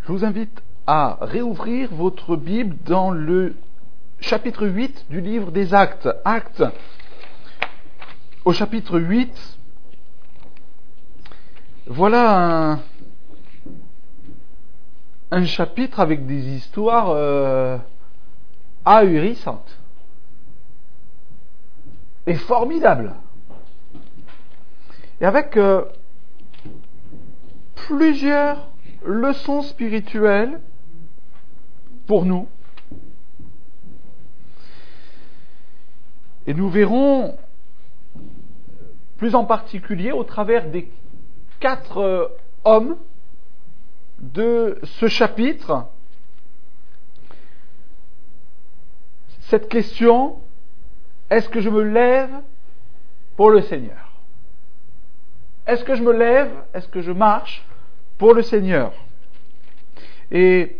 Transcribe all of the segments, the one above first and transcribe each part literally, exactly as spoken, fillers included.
Je vous invite à réouvrir votre Bible dans le chapitre huit du livre des Actes. Actes, au chapitre huit, voilà un, un chapitre avec des histoires euh, ahurissantes et formidables. Et avec euh, plusieurs leçons spirituelles pour nous. Et nous verrons plus en particulier au travers des quatre euh, hommes de ce chapitre cette question: est-ce que je me lève pour le Seigneur? Est-ce que je me lève? Est-ce que je marche pour le Seigneur? Et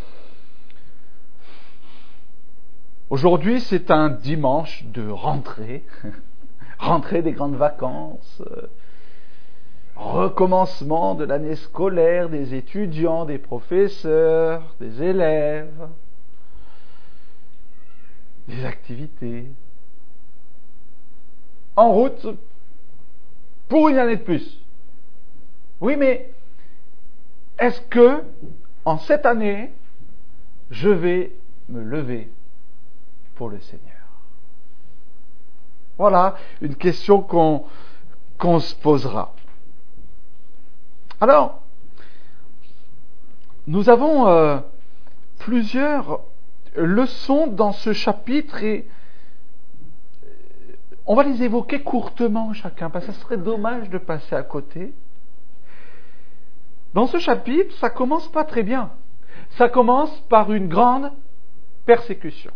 aujourd'hui, c'est un dimanche de rentrée, rentrée des grandes vacances, euh, recommencement de l'année scolaire, des étudiants, des professeurs, des élèves, des activités. En route pour une année de plus. Oui, mais est-ce que, en cette année, je vais me lever pour le Seigneur? Voilà une question qu'on, qu'on se posera. Alors, nous avons euh, plusieurs leçons dans ce chapitre et on va les évoquer courtement chacun, parce que ce serait dommage de passer à côté. Dans ce chapitre, ça commence pas très bien. Ça commence par une grande persécution.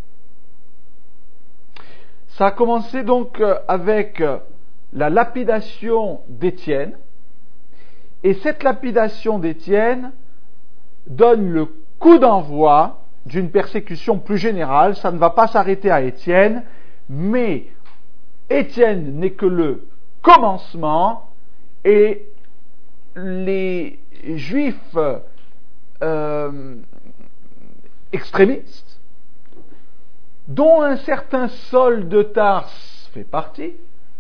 Ça a commencé donc avec la lapidation d'Étienne. Et cette lapidation d'Étienne donne le coup d'envoi d'une persécution plus générale. Ça ne va pas s'arrêter à Étienne, mais Étienne n'est que le commencement et les Juifs euh, extrémistes, dont un certain Saul de Tarse fait partie,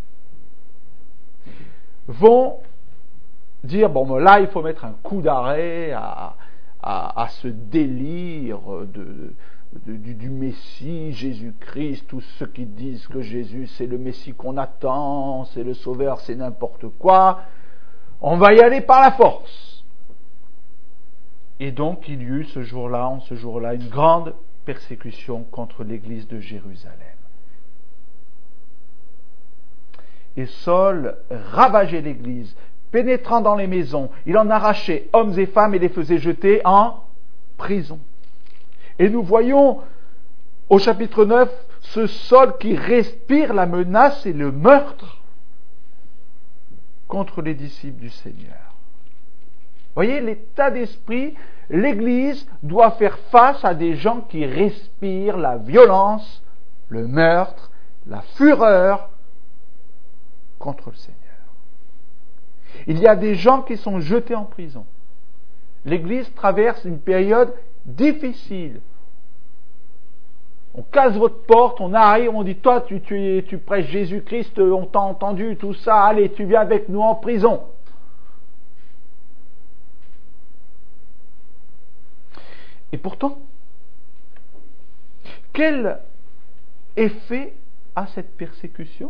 vont dire, bon, là, il faut mettre un coup d'arrêt à, à, à ce délire de, de, du, du Messie, Jésus-Christ, tous ceux qui disent que Jésus, c'est le Messie qu'on attend, c'est le Sauveur, c'est n'importe quoi. On va y aller par la force. Et donc, il y eut ce jour-là, en ce jour-là, une grande persécution contre l'église de Jérusalem. Et Saul ravageait l'église, pénétrant dans les maisons, il en arrachait hommes et femmes et les faisait jeter en prison. Et nous voyons au chapitre neuf ce Saul qui respire la menace et le meurtre contre les disciples du Seigneur. Voyez l'état d'esprit, l'Église doit faire face à des gens qui respirent la violence, le meurtre, la fureur contre le Seigneur. Il y a des gens qui sont jetés en prison. L'Église traverse une période difficile. On casse votre porte, on arrive, on dit, toi, tu, tu, tu prêches Jésus-Christ, on t'a entendu, tout ça, allez, tu viens avec nous en prison. Et pourtant, quel effet a cette persécution?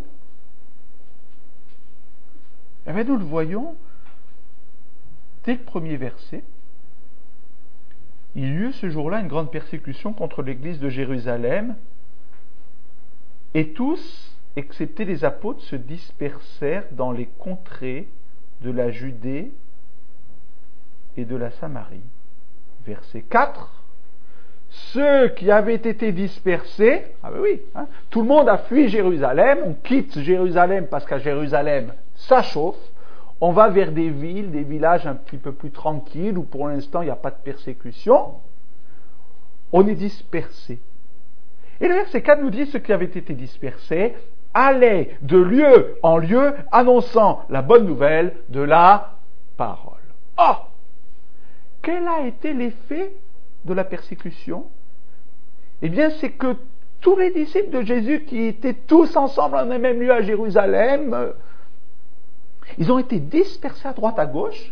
Eh bien, nous le voyons dès le premier verset. Il y eut ce jour-là une grande persécution contre l'église de Jérusalem, et tous, excepté les apôtres, se dispersèrent dans les contrées de la Judée et de la Samarie. Verset quatre. Ceux qui avaient été dispersés, ah ben oui, hein, tout le monde a fui Jérusalem, on quitte Jérusalem parce qu'à Jérusalem, ça chauffe, on va vers des villes, des villages un petit peu plus tranquilles, où pour l'instant il n'y a pas de persécution, on est dispersés. Et le verset quatre nous dit, ceux qui avaient été dispersés allaient de lieu en lieu, annonçant la bonne nouvelle de la parole. Oh! quel a été l'effet de la persécution? Eh bien, c'est que tous les disciples de Jésus qui étaient tous ensemble en un même lieu à Jérusalem, euh, ils ont été dispersés à droite à gauche.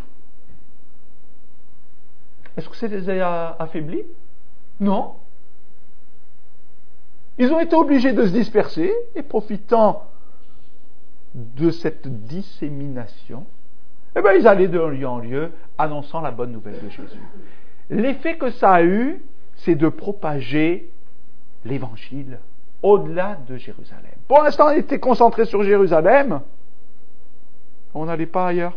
Est-ce que ça les a affaiblis? Non. Ils ont été obligés de se disperser et profitant de cette dissémination, eh bien, ils allaient de lieu en lieu annonçant la bonne nouvelle de Jésus. L'effet que ça a eu, c'est de propager l'évangile au-delà de Jérusalem. Pour l'instant, on était concentré sur Jérusalem, on n'allait pas ailleurs.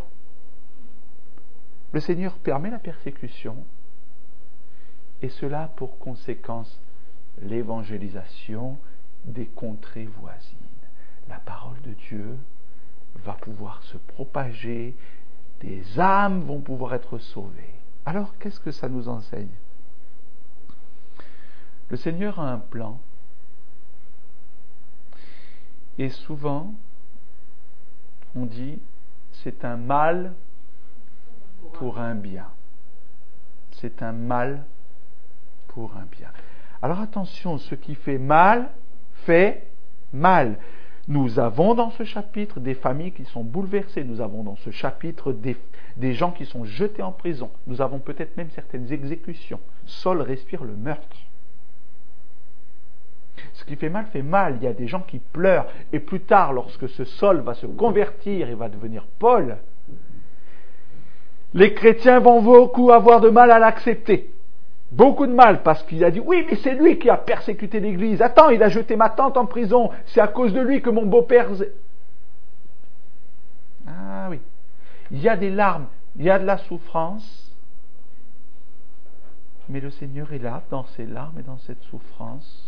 Le Seigneur permet la persécution, et cela a pour conséquence l'évangélisation des contrées voisines. La parole de Dieu va pouvoir se propager, des âmes vont pouvoir être sauvées. Alors, qu'est-ce que ça nous enseigne? Le Seigneur a un plan, et souvent, on dit, c'est un mal pour un bien. C'est un mal pour un bien. Alors attention, ce qui fait mal, fait mal. Nous avons dans ce chapitre des familles qui sont bouleversées, nous avons dans ce chapitre des, des gens qui sont jetés en prison, nous avons peut-être même certaines exécutions. Saul respire le meurtre. Ce qui fait mal fait mal, il y a des gens qui pleurent, et plus tard, lorsque ce Saul va se convertir et va devenir Paul, les chrétiens vont beaucoup avoir de mal à l'accepter. Beaucoup de mal, parce qu'il a dit, oui, mais c'est lui qui a persécuté l'Église. Attends, il a jeté ma tante en prison. C'est à cause de lui que mon beau-père... Ah oui. Il y a des larmes, il y a de la souffrance. Mais le Seigneur est là, dans ces larmes et dans cette souffrance.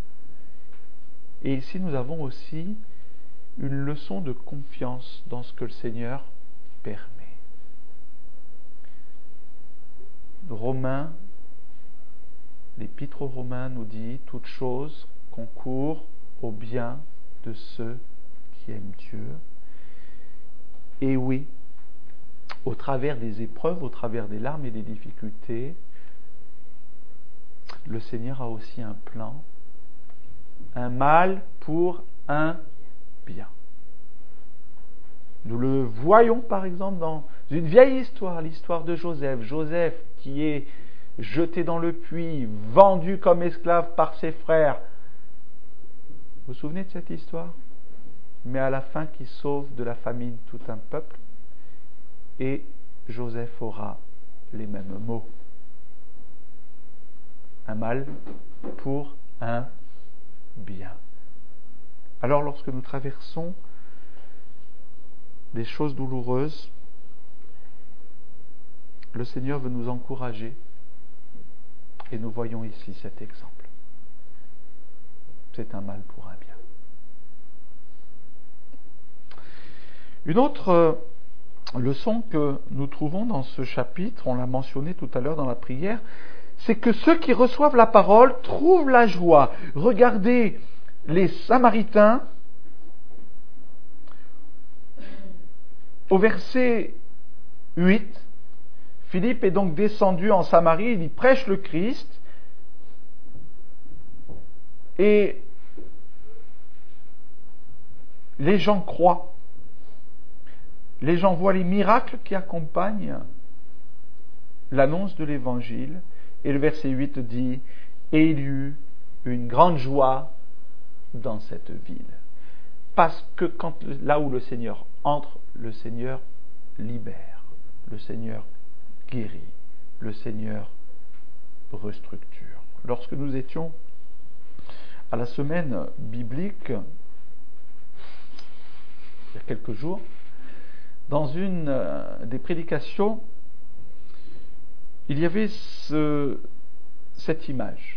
Et ici, nous avons aussi une leçon de confiance dans ce que le Seigneur permet. Romains, l'Épître aux Romains nous dit « Toute chose concourt au bien de ceux qui aiment Dieu ». Et oui, au travers des épreuves, au travers des larmes et des difficultés, le Seigneur a aussi un plan, un mal pour un bien. Nous le voyons par exemple dans une vieille histoire, l'histoire de Joseph. Joseph qui est jeté dans le puits, vendu comme esclave par ses frères. Vous vous souvenez de cette histoire? Mais à la fin qui sauve de la famine tout un peuple, et Joseph aura les mêmes mots. Un mal pour un bien. Alors lorsque nous traversons des choses douloureuses, le Seigneur veut nous encourager, et nous voyons ici cet exemple. C'est un mal pour un bien. Une autre leçon que nous trouvons dans ce chapitre, on l'a mentionné tout à l'heure dans la prière, c'est que ceux qui reçoivent la parole trouvent la joie. Regardez les Samaritains, au verset huit, Philippe est donc descendu en Samarie, il y prêche le Christ, et les gens croient. Les gens voient les miracles qui accompagnent l'annonce de l'Évangile, et le verset huit dit « Et il y eut une grande joie dans cette ville. » Parce que quand, là où le Seigneur entre, le Seigneur libère, le Seigneur guérit, le Seigneur restructure. Lorsque nous étions à la semaine biblique, il y a quelques jours, dans une euh, des prédications, il y avait ce, cette image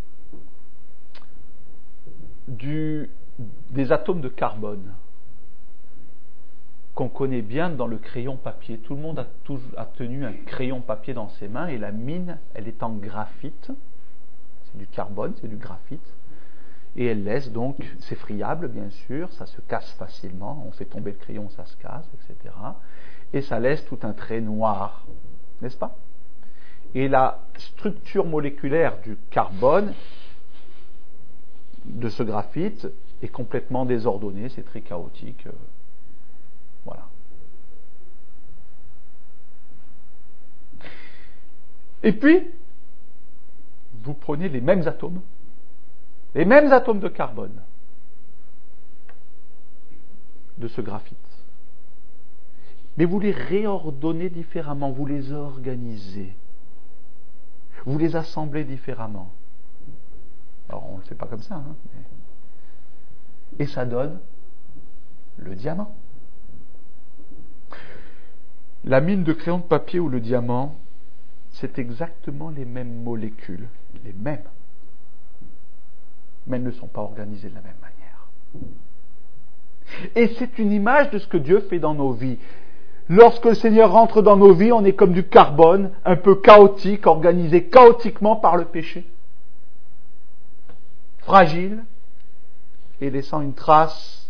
du, des atomes de carbone qu'on connaît bien dans le crayon papier. Tout le monde a, tout, a tenu un crayon papier dans ses mains, et la mine, elle est en graphite. C'est du carbone, c'est du graphite. Et elle laisse donc, c'est friable bien sûr, ça se casse facilement, on fait tomber le crayon, ça se casse, et cetera. Et ça laisse tout un trait noir, n'est-ce pas? Et la structure moléculaire du carbone, de ce graphite, est complètement désordonnée, c'est très chaotique. Voilà. Et puis, vous prenez les mêmes atomes, les mêmes atomes de carbone de ce graphite, mais vous les réordonnez différemment, vous les organisez, vous les assemblez différemment. Alors on ne le fait pas comme ça, hein, mais... et ça donne le diamant. La mine de crayon de papier ou le diamant, c'est exactement les mêmes molécules, les mêmes, mais elles ne sont pas organisées de la même manière. Et c'est une image de ce que Dieu fait dans nos vies. Lorsque le Seigneur rentre dans nos vies, on est comme du carbone, un peu chaotique, organisé chaotiquement par le péché, fragile, et laissant une trace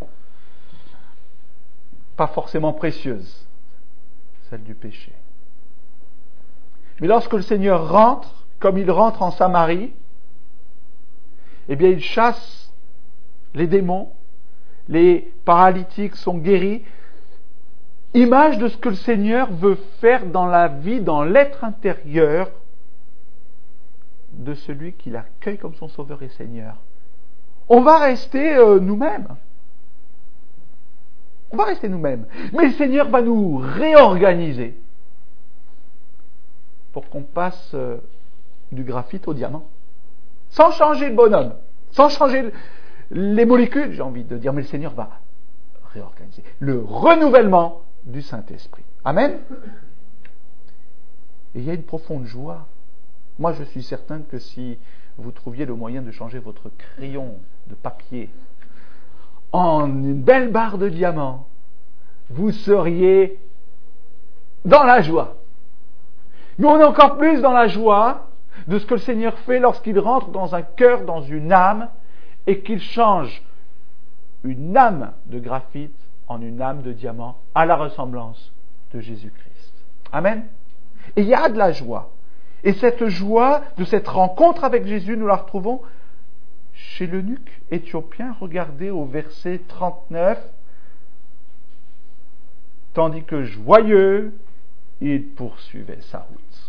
pas forcément précieuse, celle du péché. Mais lorsque le Seigneur rentre, comme il rentre en Samarie, eh bien il chasse les démons, les paralytiques sont guéris, image de ce que le Seigneur veut faire dans la vie, dans l'être intérieur de celui qui l'accueille comme son Sauveur et Seigneur. On va rester euh, nous-mêmes. On va rester nous-mêmes. Mais le Seigneur va nous réorganiser pour qu'on passe euh, du graphite au diamant. Sans changer le bonhomme, sans changer le, les molécules, j'ai envie de dire, mais le Seigneur va réorganiser. Le renouvellement du Saint-Esprit. Amen. Et il y a une profonde joie. Moi, je suis certain que si vous trouviez le moyen de changer votre crayon de papier en une belle barre de diamant, vous seriez dans la joie. Mais on est encore plus dans la joie de ce que le Seigneur fait lorsqu'il rentre dans un cœur, dans une âme, et qu'il change une âme de graphite en une âme de diamant à la ressemblance de Jésus-Christ. Amen. Et il y a de la joie. Et cette joie de cette rencontre avec Jésus, nous la retrouvons chez l'eunuque éthiopien. Regardez au verset trente-neuf. Tandis que joyeux, il poursuivait sa route.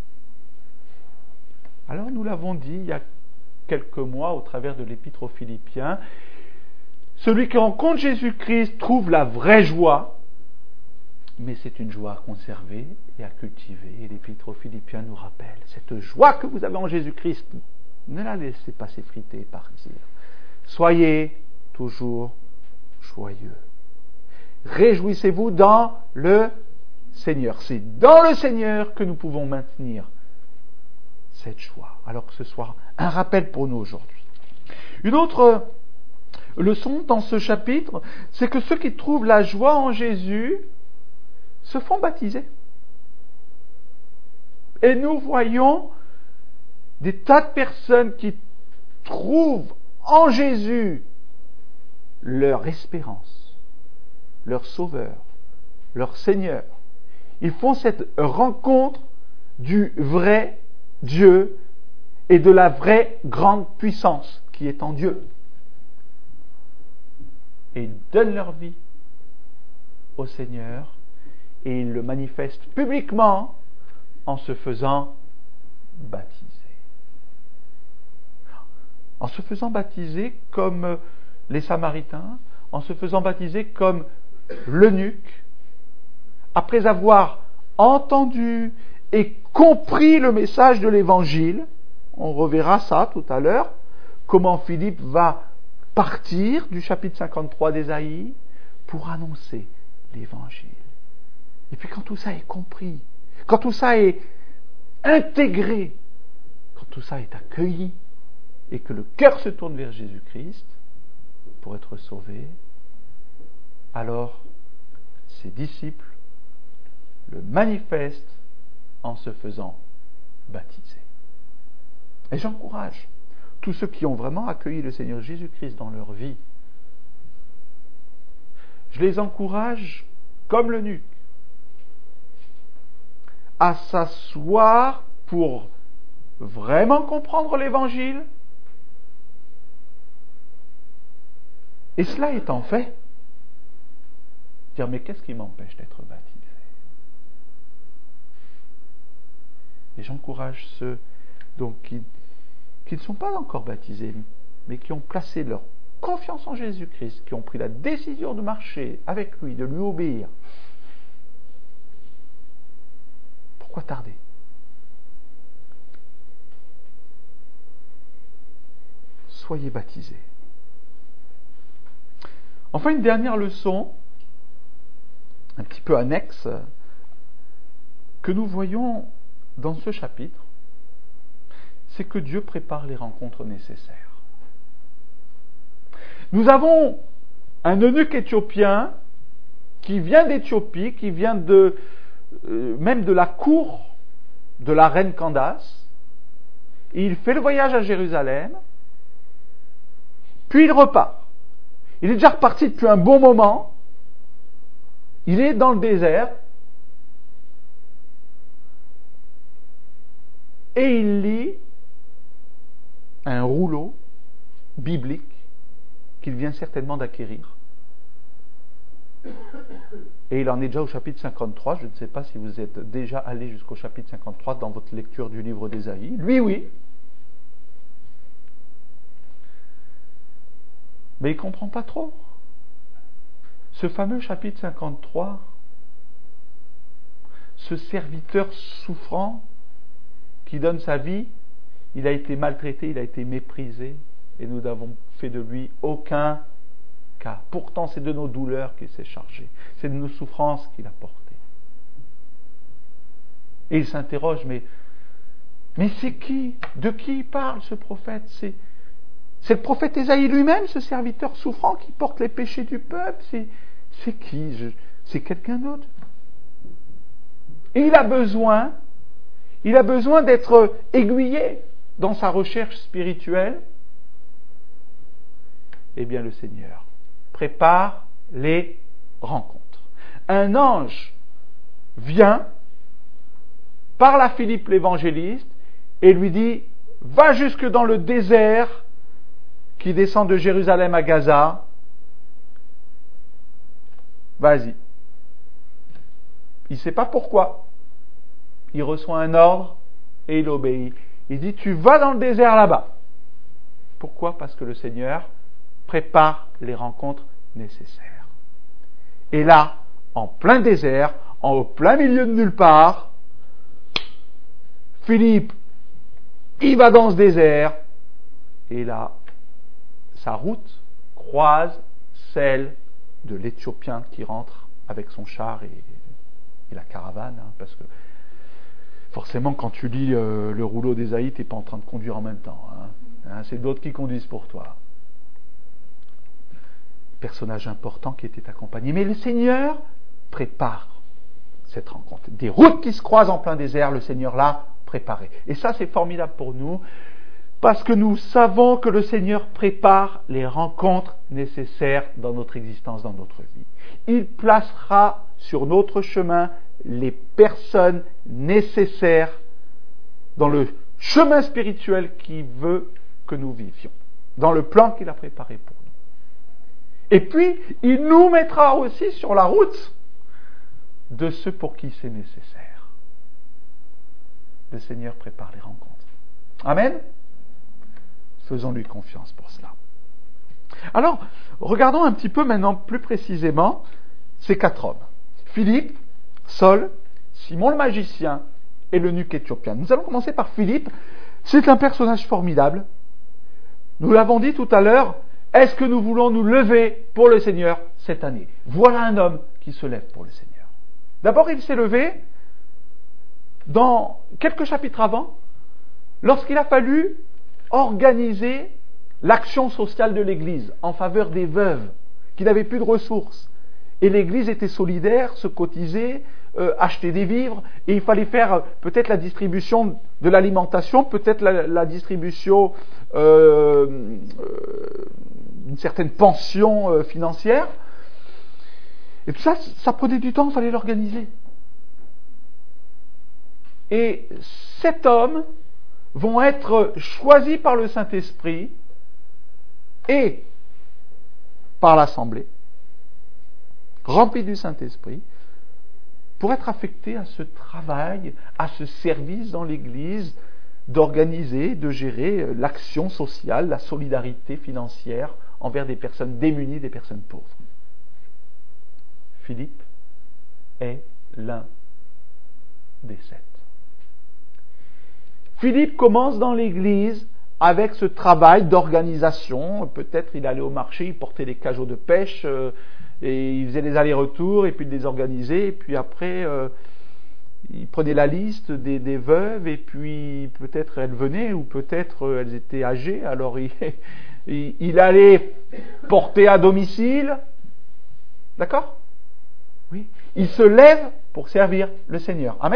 Alors nous l'avons dit il y a quelques mois au travers de l'Épître aux Philippiens, celui qui rencontre Jésus-Christ trouve la vraie joie, mais c'est une joie à conserver et à cultiver. Et l'Épître aux Philippiens nous rappelle, cette joie que vous avez en Jésus-Christ, ne la laissez pas s'effriter et partir. Soyez toujours joyeux. Réjouissez-vous dans le Seigneur. C'est dans le Seigneur que nous pouvons maintenir cette joie. Alors que ce soit un rappel pour nous aujourd'hui. Une autre leçon dans ce chapitre, c'est que ceux qui trouvent la joie en Jésus se font baptiser. Et nous voyons des tas de personnes qui trouvent en Jésus leur espérance, leur Sauveur, leur Seigneur. Ils font cette rencontre du vrai Dieu et de la vraie grande puissance qui est en Dieu. Et ils donnent leur vie au Seigneur et ils le manifestent publiquement en se faisant baptiser. En se faisant baptiser comme les Samaritains, en se faisant baptiser comme l'eunuque, après avoir entendu et compris le message de l'Évangile. On reverra ça tout à l'heure, comment Philippe va partir du chapitre cinquante-trois d'Ésaïe pour annoncer l'Évangile. Et puis quand tout ça est compris, quand tout ça est intégré, quand tout ça est accueilli, et que le cœur se tourne vers Jésus-Christ pour être sauvé, alors ses disciples le manifestent en se faisant baptiser. Et j'encourage tous ceux qui ont vraiment accueilli le Seigneur Jésus-Christ dans leur vie, je les encourage, comme l'eunuque, à s'asseoir pour vraiment comprendre l'Évangile. Et cela étant fait, dire mais qu'est-ce qui m'empêche d'être baptisé? Et j'encourage ceux donc, qui, qui ne sont pas encore baptisés, mais qui ont placé leur confiance en Jésus-Christ, qui ont pris la décision de marcher avec lui, de lui obéir. Pourquoi tarder? Soyez baptisés. Enfin, une dernière leçon, un petit peu annexe, que nous voyons dans ce chapitre, c'est que Dieu prépare les rencontres nécessaires. Nous avons un eunuque éthiopien qui vient d'Éthiopie, qui vient de, euh, même de la cour de la reine Candace. Il fait le voyage à Jérusalem, puis il repart. Il est déjà reparti depuis un bon moment. Il est dans le désert. Et il lit un rouleau biblique qu'il vient certainement d'acquérir. Et il en est déjà au chapitre cinquante-trois. Je ne sais pas si vous êtes déjà allé jusqu'au chapitre cinquante-trois dans votre lecture du livre d'Ésaïe. Lui, oui. Mais il ne comprend pas trop. Ce fameux chapitre cinquante-trois, ce serviteur souffrant qui donne sa vie, il a été maltraité, il a été méprisé, et nous n'avons fait de lui aucun cas. Pourtant, c'est de nos douleurs qu'il s'est chargé, c'est de nos souffrances qu'il a portées. Et il s'interroge, mais, mais c'est qui? De qui il parle ce prophète? C'est, c'est le prophète Ésaïe lui-même, ce serviteur souffrant qui porte les péchés du peuple. C'est, c'est qui? Je, c'est quelqu'un d'autre. Et il a besoin, il a besoin d'être aiguillé dans sa recherche spirituelle. Eh bien, le Seigneur prépare les rencontres. Un ange vient, parle à Philippe l'évangéliste et lui dit: va jusque dans le désert qui descend de Jérusalem à Gaza. Vas-y. Il ne sait pas pourquoi. Il reçoit un ordre et il obéit. Il dit: tu vas dans le désert là-bas. Pourquoi? Parce que le Seigneur prépare les rencontres nécessaires. Et là, en plein désert, en plein milieu de nulle part, Philippe, il va dans ce désert, et là, sa route croise celle de l'Éthiopien qui rentre avec son char et, et la caravane, hein, parce que forcément, quand tu lis euh, le rouleau d'Ésaïe, tu n'es pas en train de conduire en même temps. Hein. Hein, c'est d'autres qui conduisent pour toi. Personnage important qui était accompagné. Mais le Seigneur prépare cette rencontre. Des routes qui se croisent en plein désert, le Seigneur l'a préparé. Et ça, c'est formidable pour nous, parce que nous savons que le Seigneur prépare les rencontres nécessaires dans notre existence, dans notre vie. Il placera sur notre chemin les personnes nécessaires dans le chemin spirituel qu'il veut que nous vivions, dans le plan qu'il a préparé pour nous. Et puis, il nous mettra aussi sur la route de ceux pour qui c'est nécessaire. Le Seigneur prépare les rencontres. Amen. Faisons-lui confiance pour cela. Alors, regardons un petit peu maintenant plus précisément ces quatre hommes. Philippe, Saul, Simon le magicien et l'eunuque éthiopien. Nous allons commencer par Philippe. C'est un personnage formidable. Nous l'avons dit tout à l'heure, est-ce que nous voulons nous lever pour le Seigneur cette année? Voilà un homme qui se lève pour le Seigneur. D'abord, il s'est levé dans quelques chapitres avant, lorsqu'il a fallu organiser l'action sociale de l'Église en faveur des veuves qui n'avaient plus de ressources. Et l'Église était solidaire, se cotisait, euh, achetait des vivres, et il fallait faire euh, peut-être la distribution de l'alimentation, peut-être la, la distribution euh, euh, d'une certaine pension euh, financière. Et tout ça, ça prenait du temps, il fallait l'organiser. Et sept hommes vont être choisis par le Saint-Esprit et par l'Assemblée, remplis du Saint-Esprit, pour être affectés à ce travail, à ce service dans l'Église, d'organiser, de gérer l'action sociale, la solidarité financière envers des personnes démunies, des personnes pauvres. Philippe est l'un des sept. Philippe commence dans l'Église avec ce travail d'organisation. Peut-être il allait au marché, il portait des cajots de pêche, euh, et il faisait des allers-retours, et puis il les organisait, et puis après, euh, il prenait la liste des, des veuves, et puis peut-être elles venaient, ou peut-être elles étaient âgées, alors il, il, il allait porter à domicile. D'accord ? Oui. Il se lève pour servir le Seigneur. Amen ?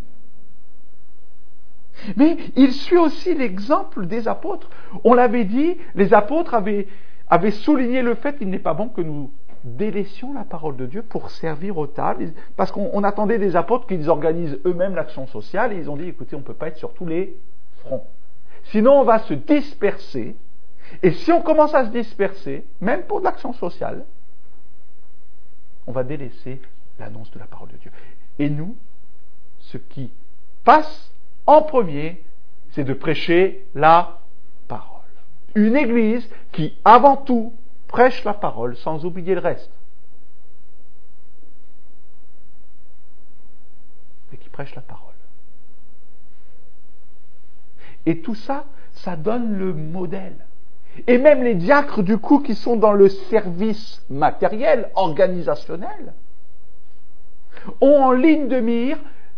Mais il suit aussi l'exemple des apôtres. On l'avait dit, les apôtres avaient, avaient souligné le fait qu'il n'est pas bon que nous délaissions la parole de Dieu pour servir aux tables, parce qu'on on attendait des apôtres qu'ils organisent eux-mêmes l'action sociale, et ils ont dit, écoutez, on ne peut pas être sur tous les fronts. Sinon, on va se disperser, et si on commence à se disperser, même pour de l'action sociale, on va délaisser l'annonce de la parole de Dieu. Et nous, ce qui passe en premier, c'est de prêcher la parole. Une église qui, avant tout, prêche la parole sans oublier le reste. Et qui prêche la parole. Et tout ça, ça donne le modèle. Et même les diacres, du coup, qui sont dans le service matériel, organisationnel, ont en ligne de mire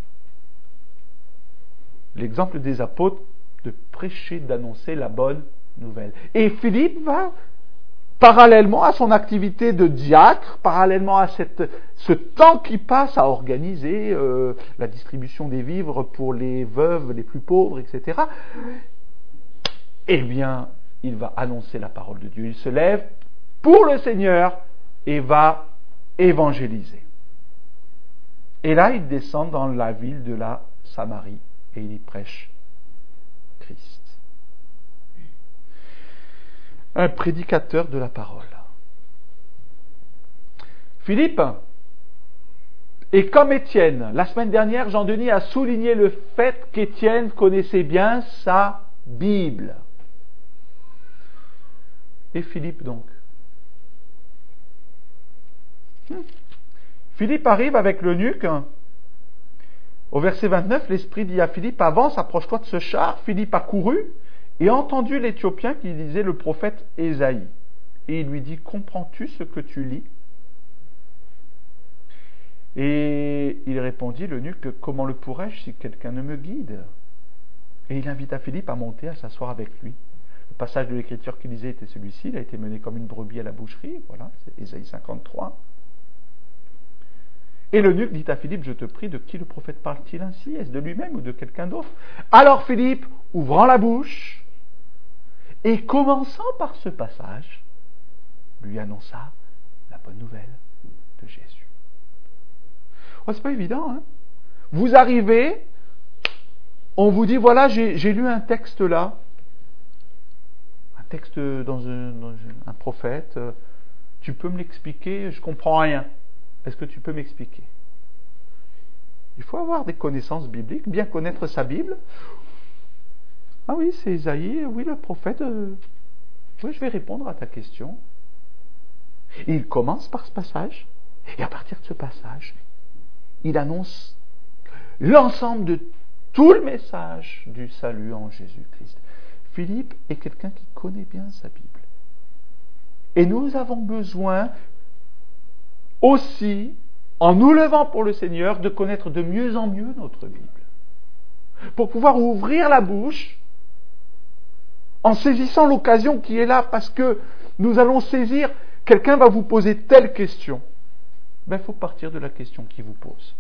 l'exemple des apôtres de prêcher, d'annoncer la bonne nouvelle. Et Philippe va, parallèlement à son activité de diacre, parallèlement à cette, ce temps qu'il passe à organiser euh, la distribution des vivres pour les veuves les plus pauvres, et cetera, eh bien, il va annoncer la parole de Dieu. Il se lève pour le Seigneur et va évangéliser. Et là, il descend dans la ville de la Samarie et il y prêche Christ. Un prédicateur de la parole. Philippe est comme Étienne. La semaine dernière, Jean-Denis a souligné le fait qu'Étienne connaissait bien sa Bible. Et Philippe donc. Hmm. Philippe arrive avec l'eunuque. Au verset vingt-neuf, l'Esprit dit à Philippe, avance, approche-toi de ce char. Philippe a couru et a entendu l'Éthiopien qui disait le prophète Ésaïe. Et il lui dit, comprends-tu ce que tu lis ? Et il répondit, l'eunuque, comment le pourrais-je si quelqu'un ne me guide ? Et il invita Philippe à monter, à s'asseoir avec lui. Le passage de l'Écriture qu'il lisait était celui-ci, il a été mené comme une brebis à la boucherie, voilà, c'est Ésaïe cinquante-trois. Et l'eunuque dit à Philippe, je te prie, de qui le prophète parle-t-il ainsi ? Est-ce de lui-même ou de quelqu'un d'autre ? Alors Philippe, ouvrant la bouche, et commençant par ce passage, lui annonça la bonne nouvelle de Jésus. Oh, c'est pas évident, hein ? Vous arrivez, on vous dit, voilà, j'ai, j'ai lu un texte là, un texte dans un, dans un prophète, tu peux me l'expliquer, je comprends rien. Est-ce que tu peux m'expliquer ? Il faut avoir des connaissances bibliques, bien connaître sa Bible. Ah oui, c'est Ésaïe, oui, le prophète. Euh, oui, je vais répondre à ta question. Et il commence par ce passage, et à partir de ce passage, il annonce l'ensemble de tout le message du salut en Jésus-Christ. Philippe est quelqu'un qui connaît bien sa Bible. Et nous avons besoin aussi, en nous levant pour le Seigneur, de connaître de mieux en mieux notre Bible. Pour pouvoir ouvrir la bouche, en saisissant l'occasion qui est là, parce que nous allons saisir, quelqu'un va vous poser telle question. Ben, il faut partir de la question qu'il vous pose.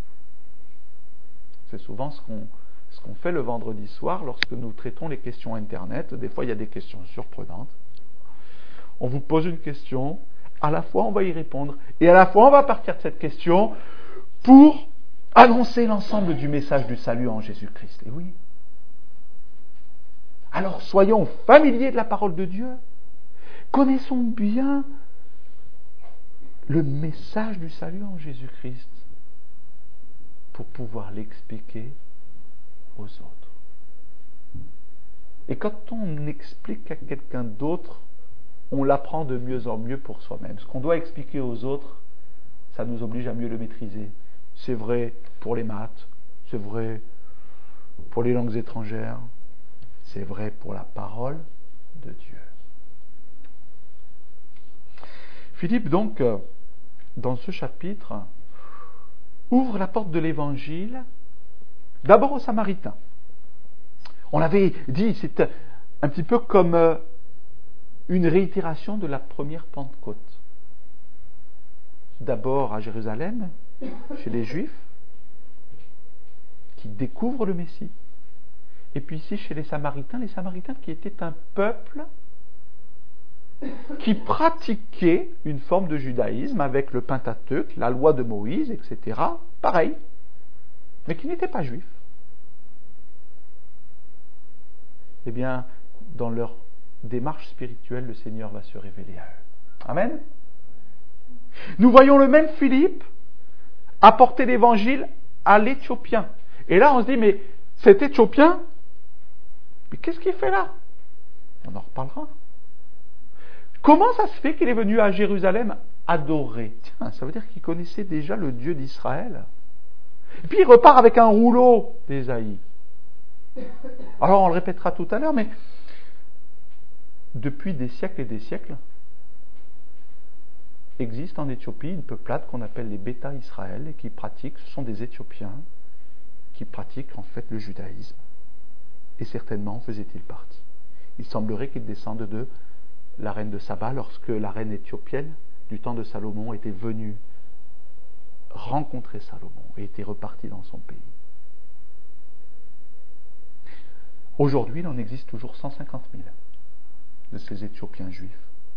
C'est souvent ce qu'on, ce qu'on fait le vendredi soir lorsque nous traitons les questions Internet. Des fois, il y a des questions surprenantes. On vous pose une question, à la fois on va y répondre, et à la fois on va partir de cette question pour annoncer l'ensemble du message du salut en Jésus-Christ. Et oui. Alors soyons familiers de la parole de Dieu. Connaissons bien le message du salut en Jésus-Christ pour pouvoir l'expliquer aux autres. Et quand on explique à quelqu'un d'autre, on l'apprend de mieux en mieux pour soi-même. Ce qu'on doit expliquer aux autres, ça nous oblige à mieux le maîtriser. C'est vrai pour les maths, c'est vrai pour les langues étrangères, c'est vrai pour la parole de Dieu. Philippe, donc, dans ce chapitre, ouvre la porte de l'Évangile d'abord aux Samaritains. On l'avait dit, c'est un petit peu comme une réitération de la première Pentecôte. D'abord à Jérusalem, chez les Juifs, qui découvrent le Messie. Et puis ici, chez les Samaritains, les Samaritains qui étaient un peuple qui pratiquait une forme de judaïsme avec le Pentateuque, la loi de Moïse, et cetera. Pareil, mais qui n'étaient pas juifs. Eh bien, dans leur démarche spirituelle, le Seigneur va se révéler à eux. Amen. Nous voyons le même Philippe apporter l'évangile à l'Éthiopien. Et là, on se dit, mais cet Éthiopien, mais qu'est-ce qu'il fait là? On en reparlera. Comment ça se fait qu'il est venu à Jérusalem adorer? Tiens, ça veut dire qu'il connaissait déjà le Dieu d'Israël. Et puis il repart avec un rouleau d'Ésaïe. Alors on le répétera tout à l'heure, mais depuis des siècles et des siècles, existe en Éthiopie une peuplade qu'on appelle les Bêta Israël et qui pratiquent, ce sont des Éthiopiens qui pratiquent en fait le judaïsme. Et certainement en faisait-il partie. Il semblerait qu'ils descendent de la reine de Saba lorsque la reine éthiopienne du temps de Salomon était venue rencontrer Salomon et était repartie dans son pays. Aujourd'hui, il en existe toujours cent cinquante mille de ces Éthiopiens juifs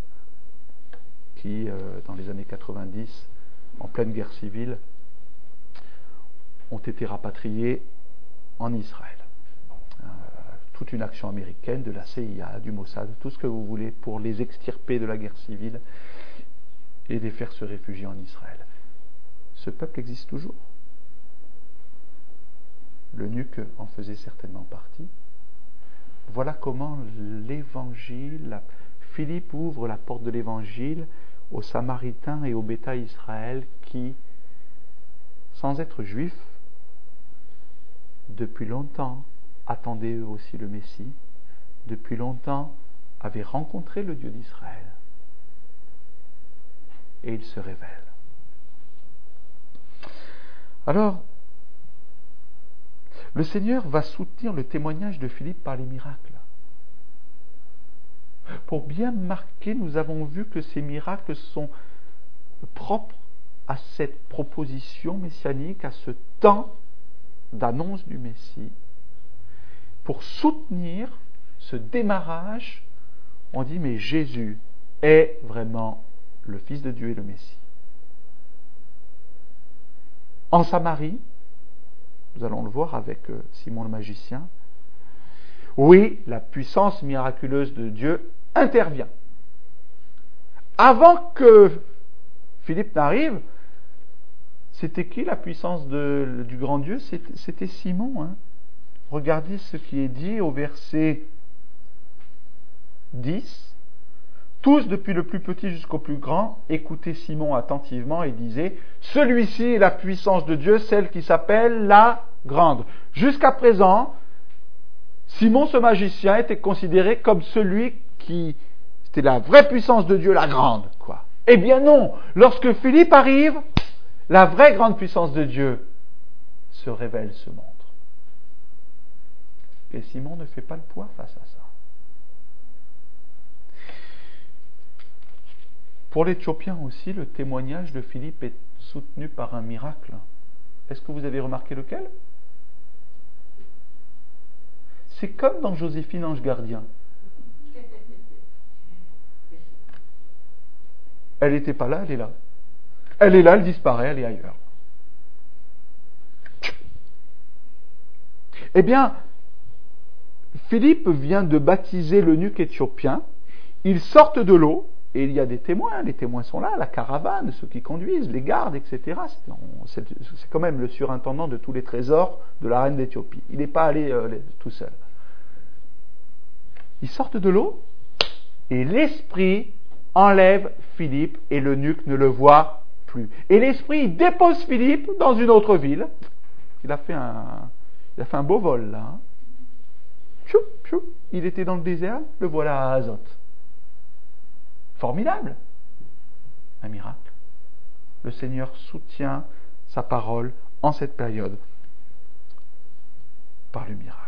qui, euh, dans les années quatre-vingt-dix, en pleine guerre civile, ont été rapatriés en Israël. Euh, toute une action américaine, de la C I A, du Mossad, tout ce que vous voulez pour les extirper de la guerre civile et les faire se réfugier en Israël. Ce peuple existe toujours. L'eunuque en faisait certainement partie. Voilà comment l'évangile, Philippe ouvre la porte de l'évangile aux Samaritains et aux Bêta Israël qui, sans être juifs, depuis longtemps attendaient eux aussi le Messie, depuis longtemps avaient rencontré le Dieu d'Israël. Et il se révèle. Alors, le Seigneur va soutenir le témoignage de Philippe par les miracles. Pour bien marquer, nous avons vu que ces miracles sont propres à cette proposition messianique, à ce temps d'annonce du Messie. Pour soutenir ce démarrage, on dit, mais Jésus est vraiment le Fils de Dieu et le Messie. En Samarie, nous allons le voir avec Simon le magicien, oui, la puissance miraculeuse de Dieu intervient. Avant que Philippe n'arrive, c'était qui la puissance de, du grand Dieu? C'était, c'était Simon. Hein. Regardez ce qui est dit au verset dix. Tous, depuis le plus petit jusqu'au plus grand, écoutaient Simon attentivement et disaient « Celui-ci est la puissance de Dieu, celle qui s'appelle la grande. » Jusqu'à présent, Simon, ce magicien, était considéré comme celui qui... C'était la vraie puissance de Dieu, la grande, quoi. Eh bien non, lorsque Philippe arrive, la vraie grande puissance de Dieu se révèle, se montre. Et Simon ne fait pas le poids face à ça. Pour l'Éthiopien aussi, le témoignage de Philippe est soutenu par un miracle. Est-ce que vous avez remarqué lequel? C'est comme dans Joséphine Ange Gardien. Elle n'était pas là, elle est là. Elle est là, elle disparaît, elle est ailleurs. Eh bien, Philippe vient de baptiser l'eunuque éthiopien. Ils sortent de l'eau, et il y a des témoins. Les témoins sont là, la caravane, ceux qui conduisent, les gardes, et cetera. C'est, c'est quand même le surintendant de tous les trésors de la reine d'Éthiopie. Il n'est pas allé euh, tout seul. Ils sortent de l'eau, et l'esprit enlève Philippe, et l'eunuque ne le voit plus. Et l'esprit dépose Philippe dans une autre ville. Il a fait un, il a fait un beau vol là. Hein. Chou, chou. Il était dans le désert, le voilà à Azote. Formidable. Un miracle. Le Seigneur soutient sa parole en cette période par le miracle.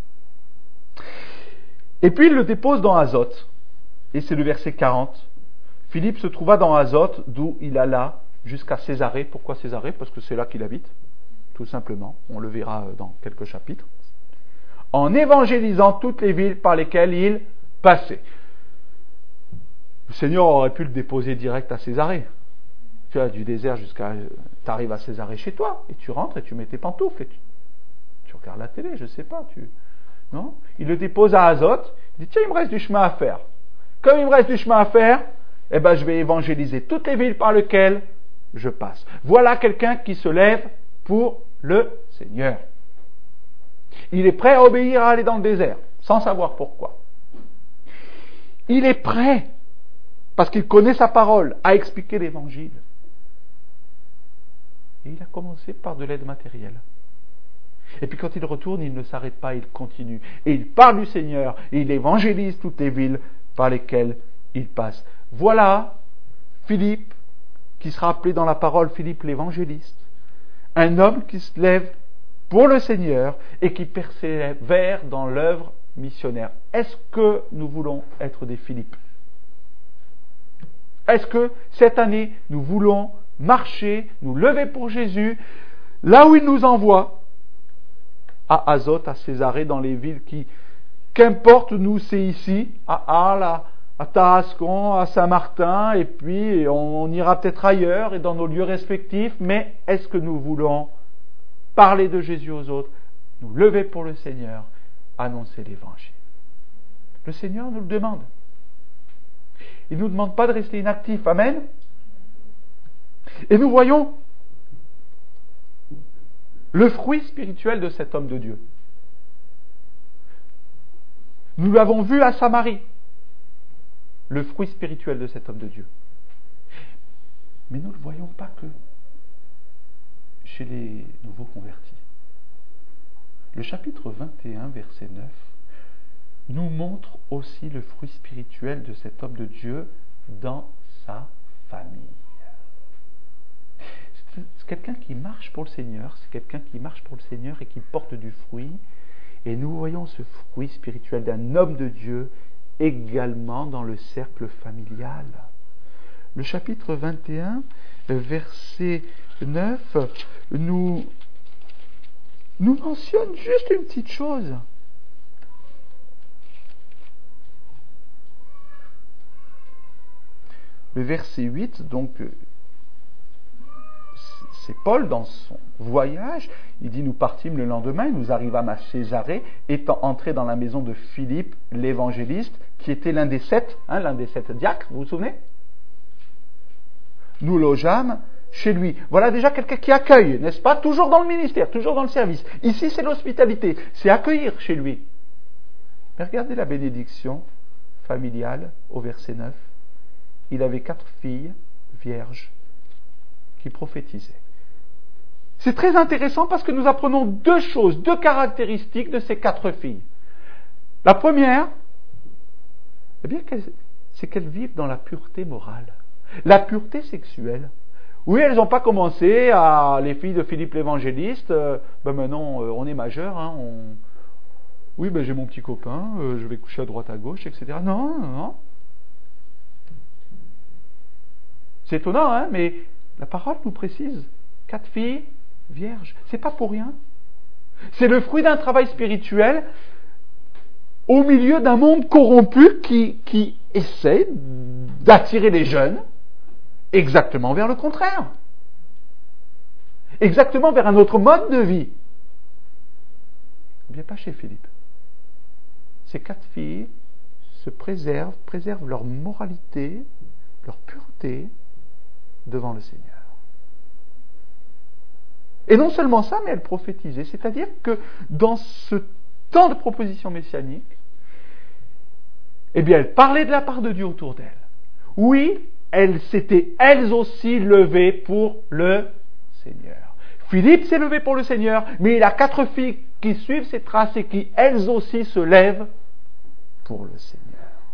Et puis il le dépose dans Azote. Et c'est le verset quarante. Philippe se trouva dans Azote, d'où il alla jusqu'à Césarée. Pourquoi Césarée ? Parce que c'est là qu'il habite, tout simplement. On le verra dans quelques chapitres. En évangélisant toutes les villes par lesquelles il passait. Le Seigneur aurait pu le déposer direct à Césarée. Tu as du désert jusqu'à... Tu arrives à Césarée chez toi, et tu rentres et tu mets tes pantoufles, et tu, tu regardes la télé, je ne sais pas. Tu... Non ? Il le dépose à Azote, il dit, tiens, il me reste du chemin à faire. Comme il me reste du chemin à faire, eh ben, je vais évangéliser toutes les villes par lesquelles je passe. Voilà quelqu'un qui se lève pour le Seigneur. Il est prêt à obéir, à aller dans le désert, sans savoir pourquoi. Il est prêt, parce qu'il connaît sa parole, à expliquer l'évangile. Et il a commencé par de l'aide matérielle. Et puis quand il retourne, il ne s'arrête pas, il continue. Et il parle du Seigneur, et il évangélise toutes les villes par lesquelles il passe. Voilà Philippe, qui sera appelé dans la parole Philippe l'évangéliste. Un homme qui se lève pour le Seigneur et qui persévère dans l'œuvre missionnaire. Est-ce que nous voulons être des Philippe ? Est-ce que cette année, nous voulons marcher, nous lever pour Jésus, là où il nous envoie, à Azote, à Césarée, dans les villes qui, qu'importe nous, c'est ici, à Arles, à, à Tarascon, à Saint-Martin, et puis on, on ira peut-être ailleurs et dans nos lieux respectifs, mais est-ce que nous voulons parler de Jésus aux autres, nous lever pour le Seigneur, annoncer l'Évangile ? Le Seigneur nous le demande. Il ne nous demande pas de rester inactifs. Amen. Et nous voyons le fruit spirituel de cet homme de Dieu. Nous l'avons vu à Samarie, le fruit spirituel de cet homme de Dieu. Mais nous ne le voyons pas que chez les nouveaux convertis. Le chapitre vingt et un, verset neuf, nous montre aussi le fruit spirituel de cet homme de Dieu dans sa famille. C'est quelqu'un qui marche pour le Seigneur, c'est quelqu'un qui marche pour le Seigneur et qui porte du fruit. Et nous voyons ce fruit spirituel d'un homme de Dieu également dans le cercle familial. Le chapitre vingt et un, verset neuf, nous, nous mentionne juste une petite chose. Le verset huit, donc, c'est Paul dans son voyage. Il dit, nous partîmes le lendemain, nous arrivâmes à Césarée, étant entrés dans la maison de Philippe, l'évangéliste, qui était l'un des sept, hein, l'un des sept diacres, vous vous souvenez ? Nous logeâmes chez lui. Voilà déjà quelqu'un qui accueille, n'est-ce pas ? Toujours dans le ministère, toujours dans le service. Ici, c'est l'hospitalité, c'est accueillir chez lui. Mais regardez la bénédiction familiale au verset neuf. Il avait quatre filles vierges qui prophétisaient. C'est très intéressant parce que nous apprenons deux choses, deux caractéristiques de ces quatre filles. La première, eh bien, c'est qu'elles vivent dans la pureté morale, la pureté sexuelle. Oui, elles n'ont pas commencé à, les filles de Philippe l'évangéliste, euh, ben maintenant euh, on est majeur, hein, on... oui, ben j'ai mon petit copain, euh, je vais coucher à droite à gauche, et cetera. Non, non, non. C'est étonnant, hein, mais la parole nous précise, quatre filles vierges, c'est pas pour rien. C'est le fruit d'un travail spirituel au milieu d'un monde corrompu qui, qui essaie d'attirer les jeunes exactement vers le contraire. Exactement vers un autre mode de vie. bien pas chez Philippe. Ces quatre filles se préservent, préservent leur moralité, leur pureté devant le Seigneur. Et non seulement ça, mais elles prophétisaient. C'est-à-dire que dans ce temps de proposition messianique, eh bien, elles parlaient de la part de Dieu autour d'elles. Oui, elles s'étaient elles aussi levées pour le Seigneur. Philippe s'est levé pour le Seigneur, mais il a quatre filles qui suivent ses traces et qui elles aussi se lèvent pour le Seigneur.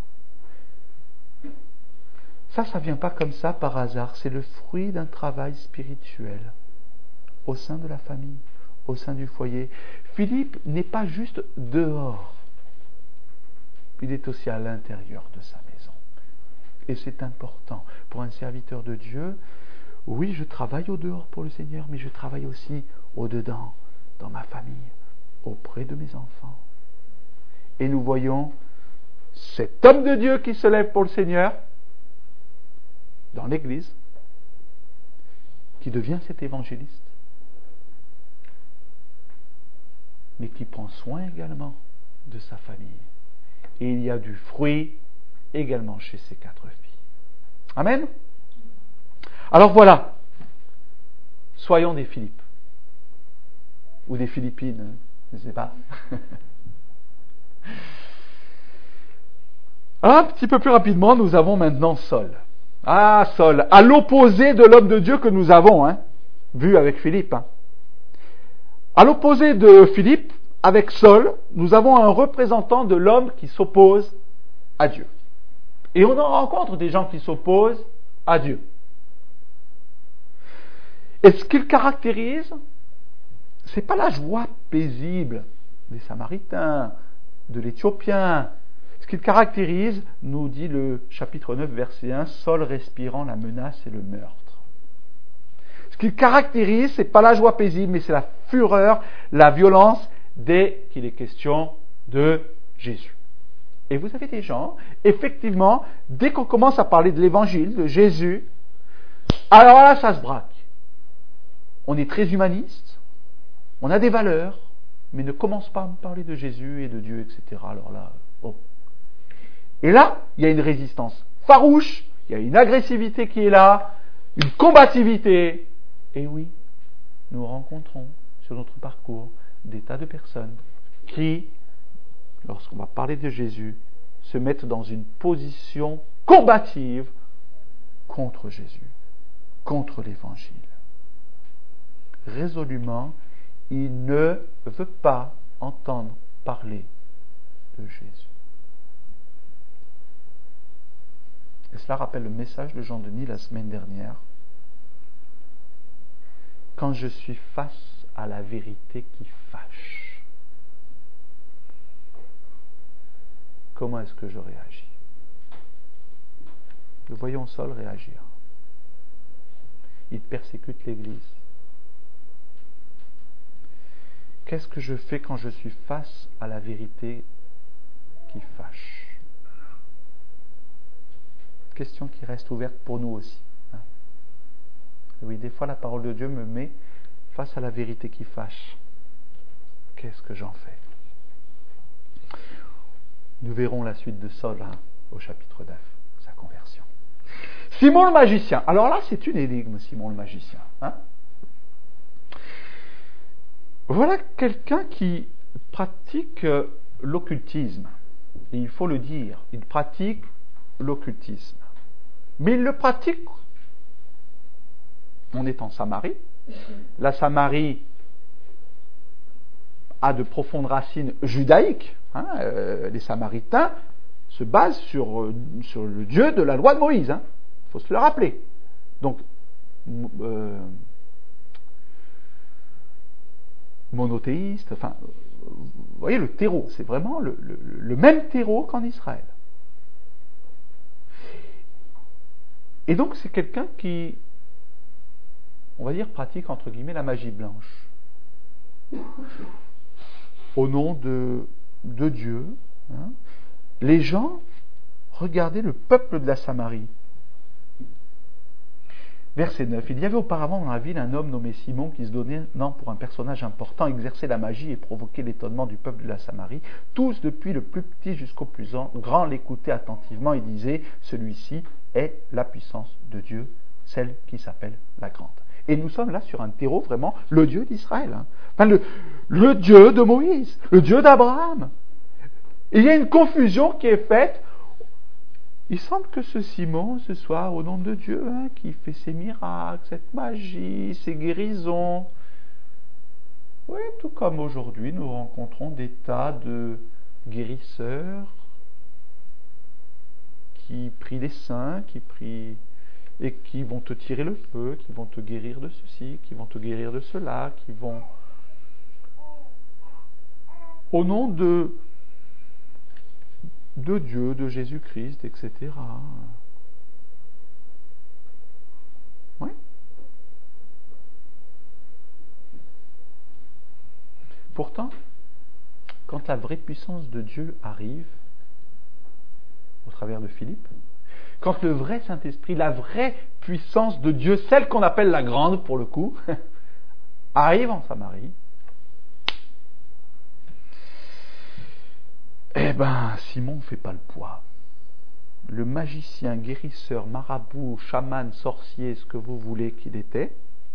Ça, ça ne vient pas comme ça par hasard. C'est le fruit d'un travail spirituel au sein de la famille, au sein du foyer. Philippe n'est pas juste dehors. Il est aussi à l'intérieur de sa maison. Et c'est important pour un serviteur de Dieu. Oui, je travaille au dehors pour le Seigneur, mais je travaille aussi au dedans, dans ma famille, auprès de mes enfants. Et nous voyons cet homme de Dieu qui se lève pour le Seigneur dans l'Église, qui devient cet évangéliste, mais qui prend soin également de sa famille. Et il y a du fruit également chez ces quatre filles. Amen. Alors voilà, soyons des Philippes, ou des Philippines, je ne sais pas. Un petit peu plus rapidement, nous avons maintenant Saul. Ah, Saul, à l'opposé de l'homme de Dieu que nous avons, hein, vu avec Philippe. Hein. À l'opposé de Philippe, avec Saul, nous avons un représentant de l'homme qui s'oppose à Dieu. Et on en rencontre des gens qui s'opposent à Dieu. Et ce qu'il caractérise, ce n'est pas la joie paisible des Samaritains, de l'Éthiopien. Ce qu'il caractérise, nous dit le chapitre neuf, verset un, Saul respirant la menace et le meurtre. Ce qu'il caractérise, ce n'est pas la joie paisible, mais c'est la fureur, la violence, dès qu'il est question de Jésus. Et vous avez des gens, effectivement, dès qu'on commence à parler de l'évangile, de Jésus, alors là, ça se braque. On est très humaniste, on a des valeurs, mais ne commence pas à me parler de Jésus et de Dieu, et cetera. Alors là, oh. Et là, il y a une résistance farouche, il y a une agressivité qui est là, une combativité. Et oui, nous rencontrons sur notre parcours des tas de personnes qui, lorsqu'on va parler de Jésus, se mettent dans une position combative contre Jésus, contre l'Évangile. Résolument, il ne veut pas entendre parler de Jésus. Et cela rappelle le message de Jean-Denis la semaine dernière. Quand je suis face à la vérité qui fâche, comment est-ce que je réagis? Nous voyons Saul réagir. Il persécute l'Église. Qu'est-ce que je fais quand je suis face à la vérité qui fâche? Question qui reste ouverte pour nous aussi. Hein? Oui, des fois la parole de Dieu me met face à la vérité qui fâche. Qu'est-ce que j'en fais? Nous verrons la suite de Saul hein, au chapitre neuf, sa conversion. Simon le magicien. Alors là, c'est une énigme, Simon le magicien. Hein? Voilà quelqu'un qui pratique l'occultisme. Et il faut le dire, il pratique l'occultisme. Mais il le pratique. On est en Samarie. La Samarie a de profondes racines judaïques. Hein, euh, les Samaritains se basent sur, euh, sur le Dieu de la loi de Moïse. Il hein, faut se le rappeler. Donc, euh, monothéiste, enfin, vous voyez le terreau, c'est vraiment le, le, le même terreau qu'en Israël. Et donc c'est quelqu'un qui, on va dire, pratique entre guillemets la magie blanche. Au nom de, de Dieu, hein, les gens, regardez le peuple de la Samarie. Verset neuf. Il y avait auparavant dans la ville un homme nommé Simon qui se donnait non, pour un personnage important, exerçait la magie et provoquait l'étonnement du peuple de la Samarie. Tous, depuis le plus petit jusqu'au plus grand, l'écoutaient attentivement et disaient « Celui-ci est la puissance de Dieu, celle qui s'appelle la grande ». Et nous sommes là sur un terreau vraiment, le Dieu d'Israël. Hein. Enfin, le, le Dieu de Moïse, le Dieu d'Abraham. Et il y a une confusion qui est faite. Il semble que ce Simon, ce soit au nom de Dieu, hein, qui fait ces miracles, cette magie, ces guérisons. Oui, tout comme aujourd'hui, nous rencontrons des tas de guérisseurs qui prient les saints, qui prient et qui vont te tirer le feu, qui vont te guérir de ceci, qui vont te guérir de cela, qui vont au nom de de Dieu, de Jésus-Christ, et cetera. Oui. Pourtant, quand la vraie puissance de Dieu arrive, au travers de Philippe, quand le vrai Saint-Esprit, la vraie puissance de Dieu, celle qu'on appelle la grande pour le coup, arrive en Samarie, eh ben, Simon ne fait pas le poids. Le magicien, guérisseur, marabout, chaman, sorcier, ce que vous voulez qu'il était,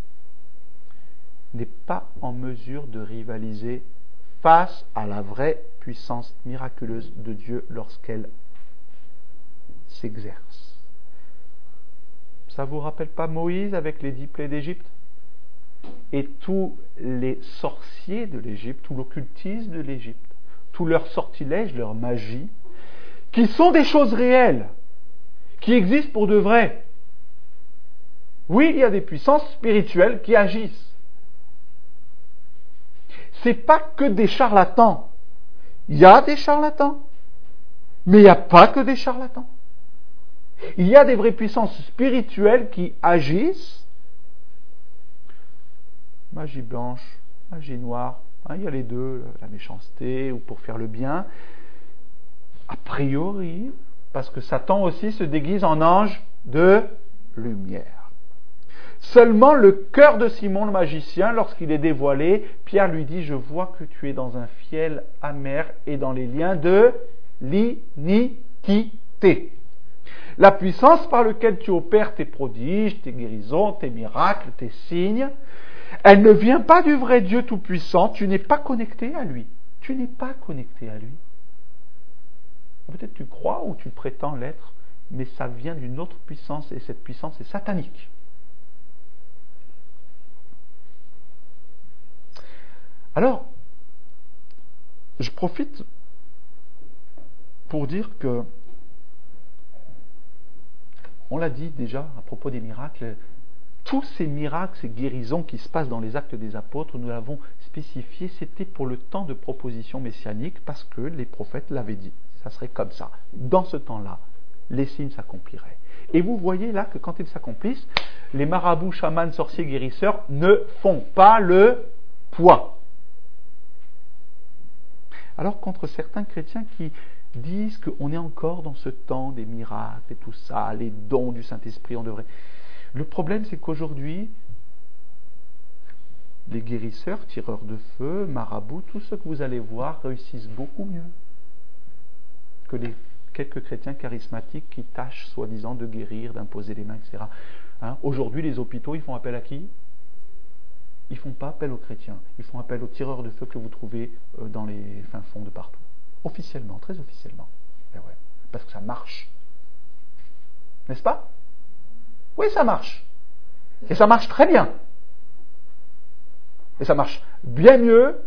n'est pas en mesure de rivaliser face à la vraie puissance miraculeuse de Dieu lorsqu'elle s'exerce. Ça ne vous rappelle pas Moïse avec les dix plaies d'Égypte? Et tous les sorciers de l'Égypte, tout l'occultisme de l'Égypte, tous leurs sortilèges, leur magie, qui sont des choses réelles, qui existent pour de vrai. Oui, il y a des puissances spirituelles qui agissent. Ce n'est pas que des charlatans. Il y a des charlatans, mais il n'y a pas que des charlatans. Il y a des vraies puissances spirituelles qui agissent. Magie blanche, magie noire, hein, il y a les deux, la méchanceté ou pour faire le bien. A priori, parce que Satan aussi se déguise en ange de lumière. Seulement le cœur de Simon le magicien, lorsqu'il est dévoilé, Pierre lui dit « Je vois que tu es dans un fiel amer et dans les liens de l'iniquité. La puissance par laquelle tu opères tes prodiges, tes guérisons, tes miracles, tes signes, elle ne vient pas du vrai Dieu Tout-Puissant, tu n'es pas connecté à lui. Tu n'es pas connecté à lui. Peut-être tu crois ou tu prétends l'être, mais ça vient d'une autre puissance et cette puissance est satanique. Alors, je profite pour dire que, on l'a dit déjà à propos des miracles, tous ces miracles, ces guérisons qui se passent dans les actes des apôtres, nous l'avons spécifié, c'était pour le temps de proposition messianique parce que les prophètes l'avaient dit. Ça serait comme ça. Dans ce temps-là, les signes s'accompliraient. Et vous voyez là que quand ils s'accomplissent, les marabouts, chamans, sorciers, guérisseurs ne font pas le poids. Alors contre certains chrétiens qui disent qu'on est encore dans ce temps des miracles et tout ça, les dons du Saint-Esprit, on devrait... Le problème, c'est qu'aujourd'hui, les guérisseurs, tireurs de feu, marabouts, tout ce que vous allez voir réussissent beaucoup mieux que les quelques chrétiens charismatiques qui tâchent soi-disant de guérir, d'imposer les mains, et cetera. Hein, aujourd'hui, les hôpitaux, ils font appel à qui? Ils ne font pas appel aux chrétiens. Ils font appel aux tireurs de feu que vous trouvez euh, dans les fins fonds de partout. Officiellement, très officiellement. Ben ouais, parce que ça marche. N'est-ce pas? Oui, ça marche. Et ça marche très bien. Et ça marche bien mieux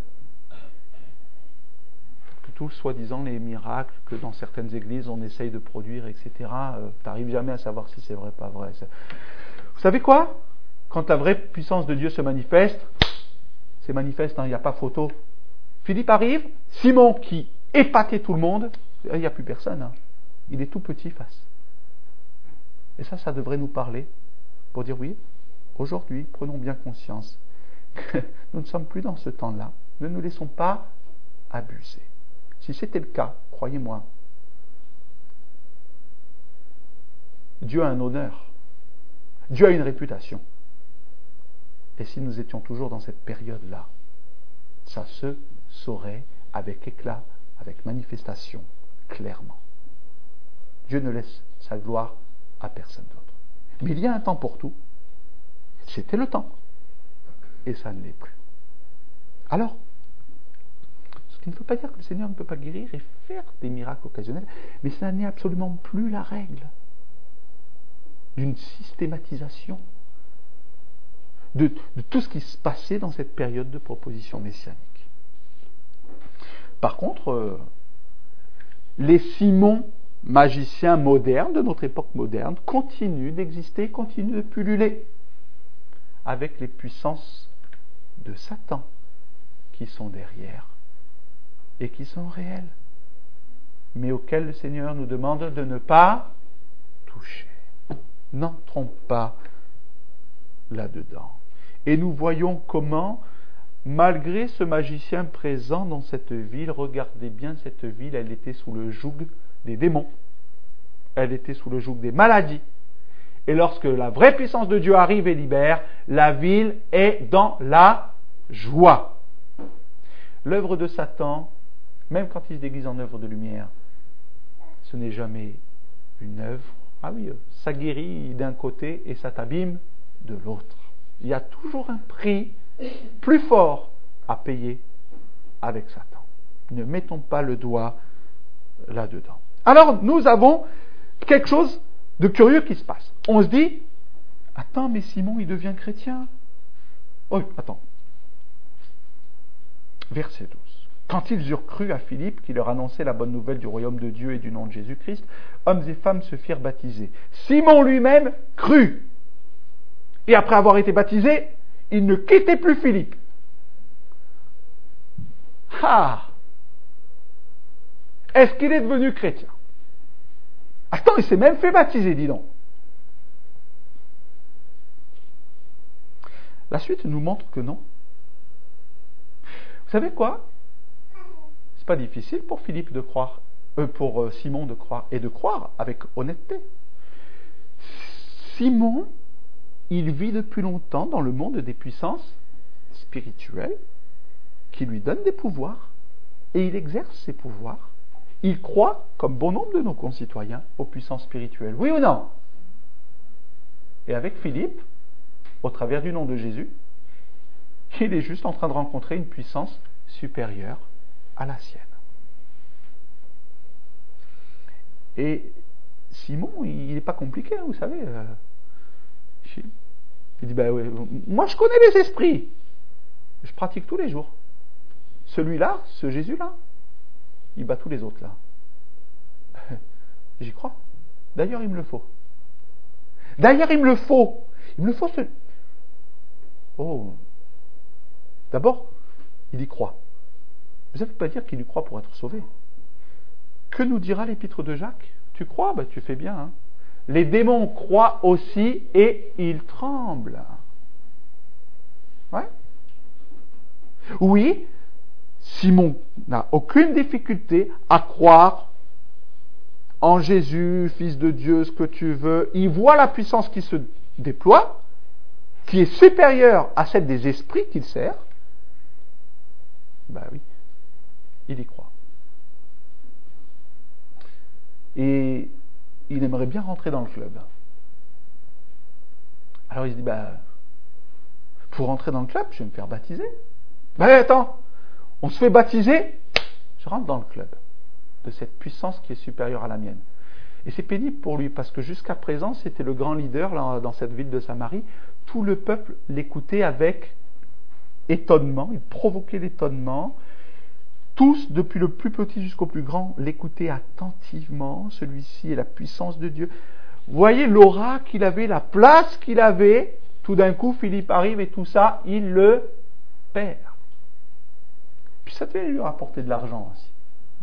que tous, soi-disant, les miracles que dans certaines églises on essaye de produire, et cetera. Euh, tu n'arrives jamais à savoir si c'est vrai ou pas vrai. C'est... Vous savez quoi? Quand la vraie puissance de Dieu se manifeste, c'est manifeste, hein, il n'y a pas photo. Philippe arrive, Simon qui épatait tout le monde, il n'y a plus personne. Hein. Il est tout petit face. Et ça, ça devrait nous parler pour dire oui, aujourd'hui, prenons bien conscience que nous ne sommes plus dans ce temps-là. Ne nous laissons pas abuser. Si c'était le cas, croyez-moi, Dieu a un honneur. Dieu a une réputation. Et si nous étions toujours dans cette période-là, ça se saurait avec éclat, avec manifestation, clairement. Dieu ne laisse sa gloire à personne d'autre. Mais il y a un temps pour tout. C'était le temps. Et ça ne l'est plus. Alors, ce qui ne veut pas dire que le Seigneur ne peut pas guérir et faire des miracles occasionnels, mais ça n'est absolument plus la règle d'une systématisation de, de tout ce qui se passait dans cette période de proposition messianique. Par contre, euh, les Simons magiciens modernes de notre époque moderne continuent d'exister, continuent de pulluler avec les puissances de Satan qui sont derrière et qui sont réelles, mais auxquelles le Seigneur nous demande de ne pas toucher. N'entrons pas là-dedans. Et nous voyons comment, malgré ce magicien présent dans cette ville, regardez bien cette ville, elle était sous le joug des démons, elle était sous le joug des maladies. Et lorsque la vraie puissance de Dieu arrive et libère, la ville est dans la joie. L'œuvre de Satan, même quand il se déguise en œuvre de lumière, ce n'est jamais une œuvre. Ah oui, ça guérit d'un côté et ça t'abîme de l'autre. Il y a toujours un prix plus fort à payer avec Satan. Ne mettons pas le doigt là-dedans. Alors, nous avons quelque chose de curieux qui se passe. On se dit, attends, mais Simon, il devient chrétien. Oh, attends. Verset douze. Quand ils eurent cru à Philippe, qui leur annonçait la bonne nouvelle du royaume de Dieu et du nom de Jésus-Christ, hommes et femmes se firent baptiser. Simon lui-même crut. Et après avoir été baptisé, il ne quittait plus Philippe. Ah! Est-ce qu'il est devenu chrétien? Attends, il s'est même fait baptiser, dis donc. La suite nous montre que non. Vous savez quoi? C'est pas difficile pour Philippe de croire, euh, pour euh, Simon de croire, et de croire avec honnêteté. Simon, il vit depuis longtemps dans le monde des puissances spirituelles qui lui donnent des pouvoirs, et il exerce ces pouvoirs. Il croit, comme bon nombre de nos concitoyens, aux puissances spirituelles. Oui ou non? Et avec Philippe, au travers du nom de Jésus, il est juste en train de rencontrer une puissance supérieure à la sienne. Et Simon, il n'est pas compliqué, hein, vous savez. Euh, il dit, ben, ouais, moi je connais les esprits. Je pratique tous les jours. Celui-là, ce Jésus-là, il bat tous les autres là. J'y crois. D'ailleurs, il me le faut. D'ailleurs, il me le faut. Il me le faut ce... Oh. D'abord, il y croit. Mais ça ne veut pas dire qu'il y croit pour être sauvé. Que nous dira l'épître de Jacques? Tu crois? Ben, tu fais bien. Hein. Les démons croient aussi et ils tremblent. Ouais. Oui, Simon n'a aucune difficulté à croire en Jésus, Fils de Dieu, ce que tu veux. Il voit la puissance qui se déploie, qui est supérieure à celle des esprits qu'il sert. Ben oui, il y croit. Et il aimerait bien rentrer dans le club. Alors il se dit, ben, pour rentrer dans le club, je vais me faire baptiser. Ben attends, on se fait baptiser, je rentre dans le club de cette puissance qui est supérieure à la mienne. Et c'est pénible pour lui, parce que jusqu'à présent, c'était le grand leader là, dans cette ville de Samarie. Tout le peuple l'écoutait avec étonnement, il provoquait l'étonnement. Tous, depuis le plus petit jusqu'au plus grand, l'écoutaient attentivement. Celui-ci est la puissance de Dieu. Vous voyez l'aura qu'il avait, la place qu'il avait. Tout d'un coup, Philippe arrive et tout ça, il le perd. Puis ça devait lui rapporter de l'argent aussi. Hein?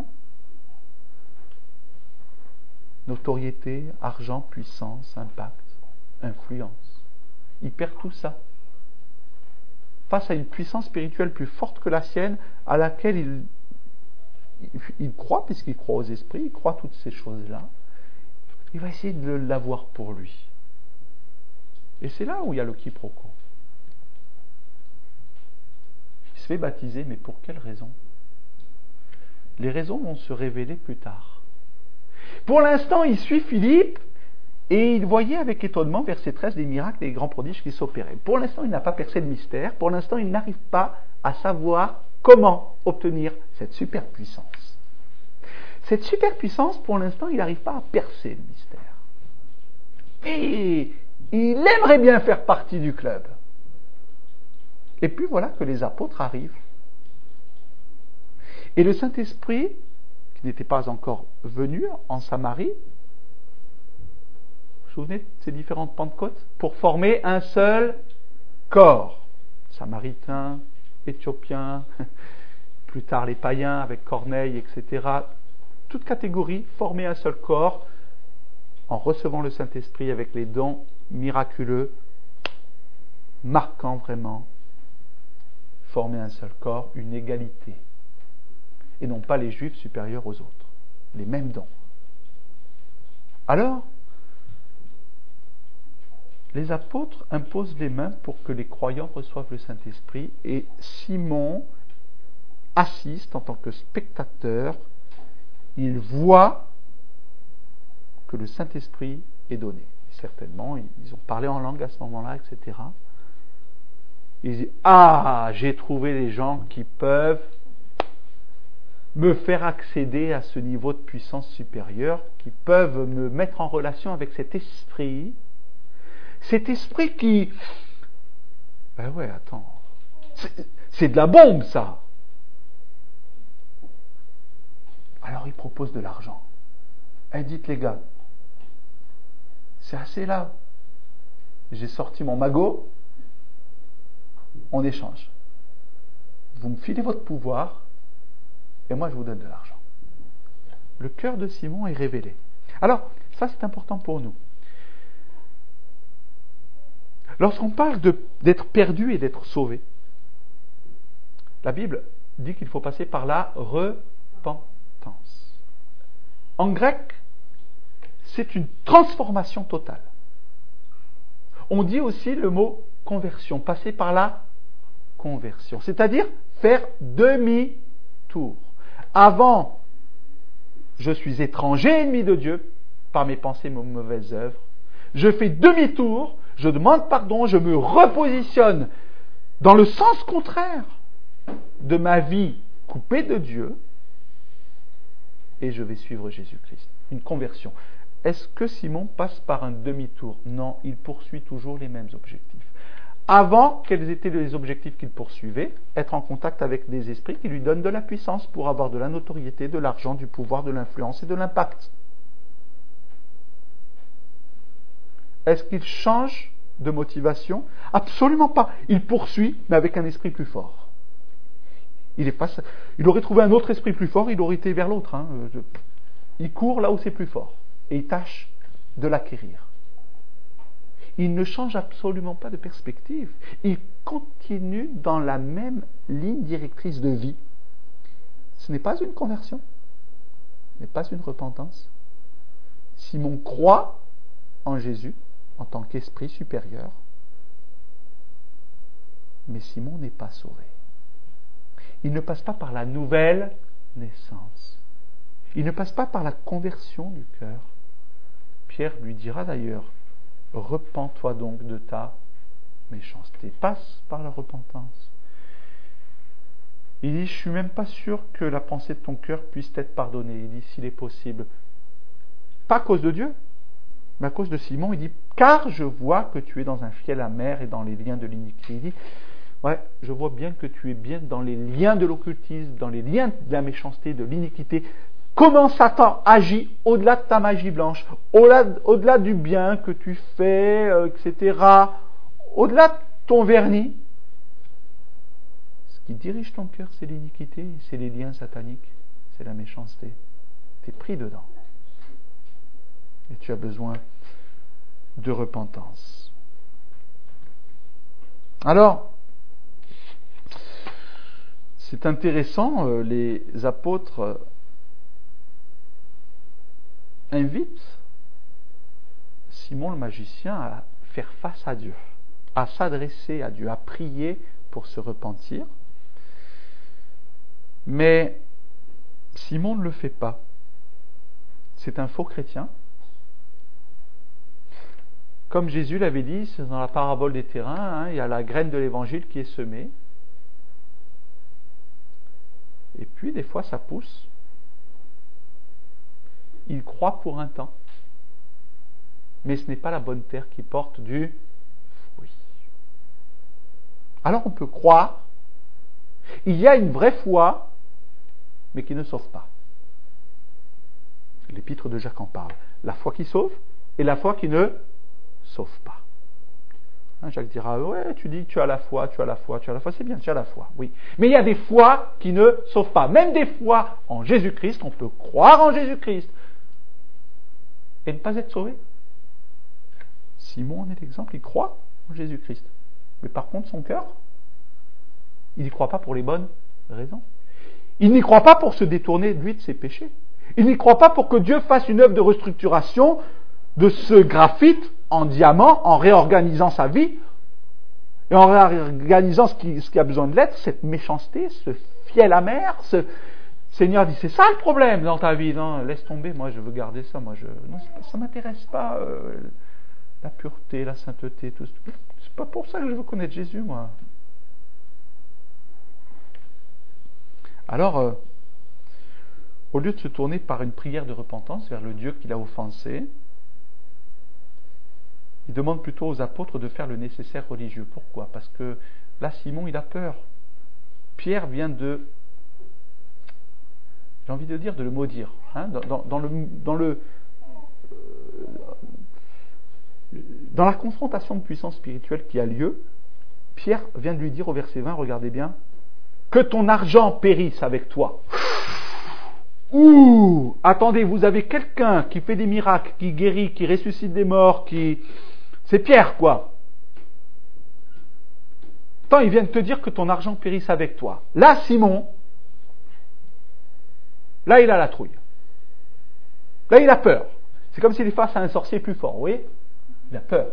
Notoriété, argent, puissance, impact, influence. Il perd tout ça. Face à une puissance spirituelle plus forte que la sienne, à laquelle il, il, il croit, puisqu'il croit aux esprits, il croit toutes ces choses-là. Il va essayer de l'avoir pour lui. Et c'est là où il y a le quiproquo. Il se fait baptiser, mais pour quelle raison? Les raisons vont se révéler plus tard. Pour l'instant, il suit Philippe et il voyait avec étonnement, verset treize, des miracles et des grands prodiges qui s'opéraient. Pour l'instant, il n'a pas percé le mystère. Pour l'instant, il n'arrive pas à savoir comment obtenir cette superpuissance. Cette superpuissance, pour l'instant, il n'arrive pas à percer le mystère. Et il aimerait bien faire partie du club. Et puis voilà que les apôtres arrivent. Et le Saint-Esprit, qui n'était pas encore venu en Samarie, vous vous souvenez de ces différentes Pentecôtes, pour former un seul corps. Samaritains, Éthiopiens, plus tard les païens avec Corneille, et cetera. Toute catégorie, former un seul corps en recevant le Saint-Esprit avec les dons miraculeux, marquant vraiment, former un seul corps, une égalité. Et non pas les Juifs supérieurs aux autres. Les mêmes dons. Alors, les apôtres imposent les mains pour que les croyants reçoivent le Saint-Esprit et Simon assiste en tant que spectateur. Il voit que le Saint-Esprit est donné. Certainement, ils ont parlé en langue à ce moment-là, et cetera. Il dit, ah, j'ai trouvé des gens qui peuvent me faire accéder à ce niveau de puissance supérieure, qui peuvent me mettre en relation avec cet esprit, cet esprit qui... Ben ouais, attends, c'est, c'est de la bombe, ça. Alors il propose de l'argent. Eh, dites les gars, c'est assez là. J'ai sorti mon magot, on échange. Vous me filez votre pouvoir, et moi je vous donne de l'argent. Le cœur de Simon est révélé. Alors, ça c'est important pour nous. Lorsqu'on parle de, d'être perdu et d'être sauvé, la Bible dit qu'il faut passer par la repentance. En grec, c'est une transformation totale. On dit aussi le mot conversion, passer par la conversion, c'est-à-dire faire demi-tour. Avant, je suis étranger, ennemi de Dieu, par mes pensées, mes mauvaises œuvres. Je fais demi-tour, je demande pardon, je me repositionne dans le sens contraire de ma vie coupée de Dieu et je vais suivre Jésus-Christ. Une conversion. Est-ce que Simon passe par un demi-tour? Non, il poursuit toujours les mêmes objectifs. Avant, quels étaient les objectifs qu'il poursuivait? Être en contact avec des esprits qui lui donnent de la puissance pour avoir de la notoriété, de l'argent, du pouvoir, de l'influence et de l'impact. Est-ce qu'il change de motivation? Absolument pas. Il poursuit, mais avec un esprit plus fort. Il, est face... il aurait trouvé un autre esprit plus fort, il aurait été vers l'autre. Hein. Il court là où c'est plus fort. Et il tâche de l'acquérir. Il ne change absolument pas de perspective. Il continue dans la même ligne directrice de vie. Ce n'est pas une conversion. Ce n'est pas une repentance. Simon croit en Jésus en tant qu'esprit supérieur. Mais Simon n'est pas sauvé. Il ne passe pas par la nouvelle naissance. Il ne passe pas par la conversion du cœur. Pierre lui dira d'ailleurs, repens-toi donc de ta méchanceté. Passe par la repentance. Il dit, je ne suis même pas sûr que la pensée de ton cœur puisse être pardonnée. Il dit, s'il est possible. Pas à cause de Dieu, mais à cause de Simon. Il dit, car je vois que tu es dans un fiel amer et dans les liens de l'iniquité. Il dit, ouais, je vois bien que tu es bien dans les liens de l'occultisme, dans les liens de la méchanceté, de l'iniquité. Comment Satan agit au-delà de ta magie blanche, au-delà, au-delà du bien que tu fais, euh, et cetera, au-delà de ton vernis. Ce qui dirige ton cœur, c'est l'iniquité, c'est les liens sataniques, c'est la méchanceté. Tu es pris dedans. Et tu as besoin de repentance. Alors, c'est intéressant, euh, les apôtres euh, invitent Simon le magicien à faire face à Dieu, à s'adresser à Dieu, à prier pour se repentir. Mais Simon ne le fait pas. C'est un faux chrétien. Comme Jésus l'avait dit, c'est dans la parabole des terrains, hein, il y a la graine de l'évangile qui est semée. Et puis, des fois, ça pousse. Il croit pour un temps. Mais ce n'est pas la bonne terre qui porte du fruit. Alors, on peut croire. Il y a une vraie foi, mais qui ne sauve pas. L'épître de Jacques en parle. La foi qui sauve et la foi qui ne sauve pas. Hein, Jacques dira, ouais, tu dis tu as la foi, tu as la foi, tu as la foi, c'est bien, tu as la foi, oui. Mais il y a des foi qui ne sauvent pas. Même des foi en Jésus-Christ, on peut croire en Jésus-Christ et ne pas être sauvé. Simon en est l'exemple, il croit en Jésus-Christ. Mais par contre, son cœur, il n'y croit pas pour les bonnes raisons. Il n'y croit pas pour se détourner, lui, de ses péchés. Il n'y croit pas pour que Dieu fasse une œuvre de restructuration de ce graphite en diamant, en réorganisant sa vie, et en réorganisant ce qui, ce qui a besoin de l'être, cette méchanceté, ce fiel amer, ce Seigneur dit, c'est ça le problème dans ta vie, non, laisse tomber, moi je veux garder ça, moi je, non, ça ne m'intéresse pas, euh, la pureté, la sainteté, tout ça. C'est pas pour ça que je veux connaître Jésus, moi. Alors, euh, au lieu de se tourner par une prière de repentance vers le Dieu qu'il a offensé, il demande plutôt aux apôtres de faire le nécessaire religieux. Pourquoi ? Parce que là, Simon, il a peur. Pierre vient de, j'ai envie de dire, de le maudire. Hein, dans, dans, dans, le, dans, le, dans la confrontation de puissance spirituelle qui a lieu, Pierre vient de lui dire au verset vingt, regardez bien, que ton argent périsse avec toi. Ouh, attendez, vous avez quelqu'un qui fait des miracles, qui guérit, qui ressuscite des morts, qui... C'est Pierre, quoi. Tant il vient de te dire que ton argent périsse avec toi. Là, Simon, là, il a la trouille. Là, il a peur. C'est comme s'il est face à un sorcier plus fort, vous voyez ? Il a peur.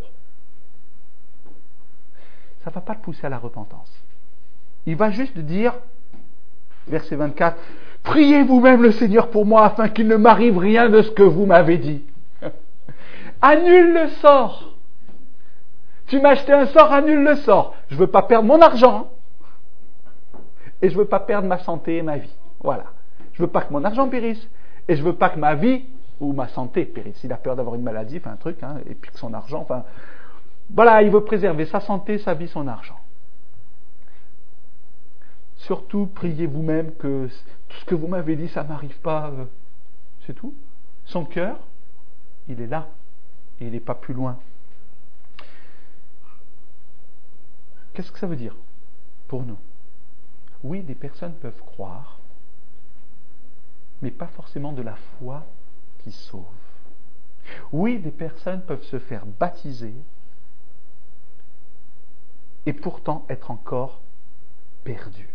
Ça ne va pas le pousser à la repentance. Il va juste dire, verset vingt-quatre, « Priez vous-même le Seigneur pour moi, afin qu'il ne m'arrive rien de ce que vous m'avez dit. » Annule le sort. Tu m'as acheté un sort, annule le sort. Je ne veux pas perdre mon argent. Et je ne veux pas perdre ma santé et ma vie. Voilà. Je ne veux pas que mon argent périsse. Et je ne veux pas que ma vie ou ma santé périsse. Il a peur d'avoir une maladie, enfin un truc, hein, et puis que son argent, enfin... Voilà, il veut préserver sa santé, sa vie, son argent. Surtout, priez vous-même que tout ce que vous m'avez dit, ça ne m'arrive pas. Euh, c'est tout. Son cœur, il est là. Et il n'est pas plus loin. Qu'est-ce que ça veut dire pour nous ? Oui, des personnes peuvent croire, mais pas forcément de la foi qui sauve. Oui, des personnes peuvent se faire baptiser et pourtant être encore perdues.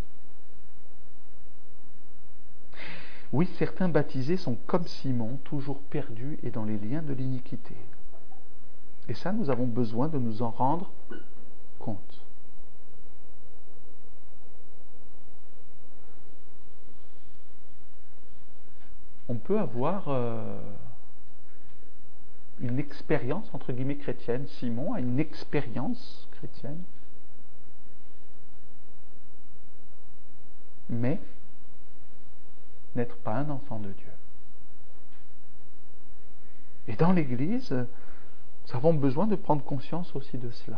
Oui, certains baptisés sont comme Simon, toujours perdus et dans les liens de l'iniquité. Et ça, nous avons besoin de nous en rendre compte. On peut avoir euh, une expérience, entre guillemets, chrétienne. Simon a une expérience chrétienne. Mais n'être pas un enfant de Dieu. Et dans l'Église, nous avons besoin de prendre conscience aussi de cela.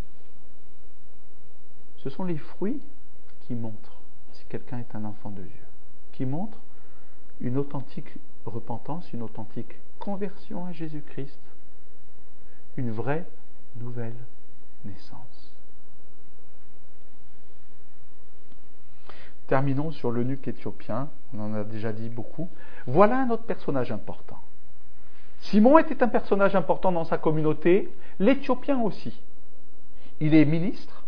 Ce sont les fruits qui montrent si quelqu'un est un enfant de Dieu, qui montrent une authentique repentance, une authentique conversion à Jésus-Christ, une vraie nouvelle naissance. Terminons sur l'eunuque éthiopien, on en a déjà dit beaucoup. Voilà un autre personnage important. Simon était un personnage important dans sa communauté, l'Éthiopien aussi. Il est ministre,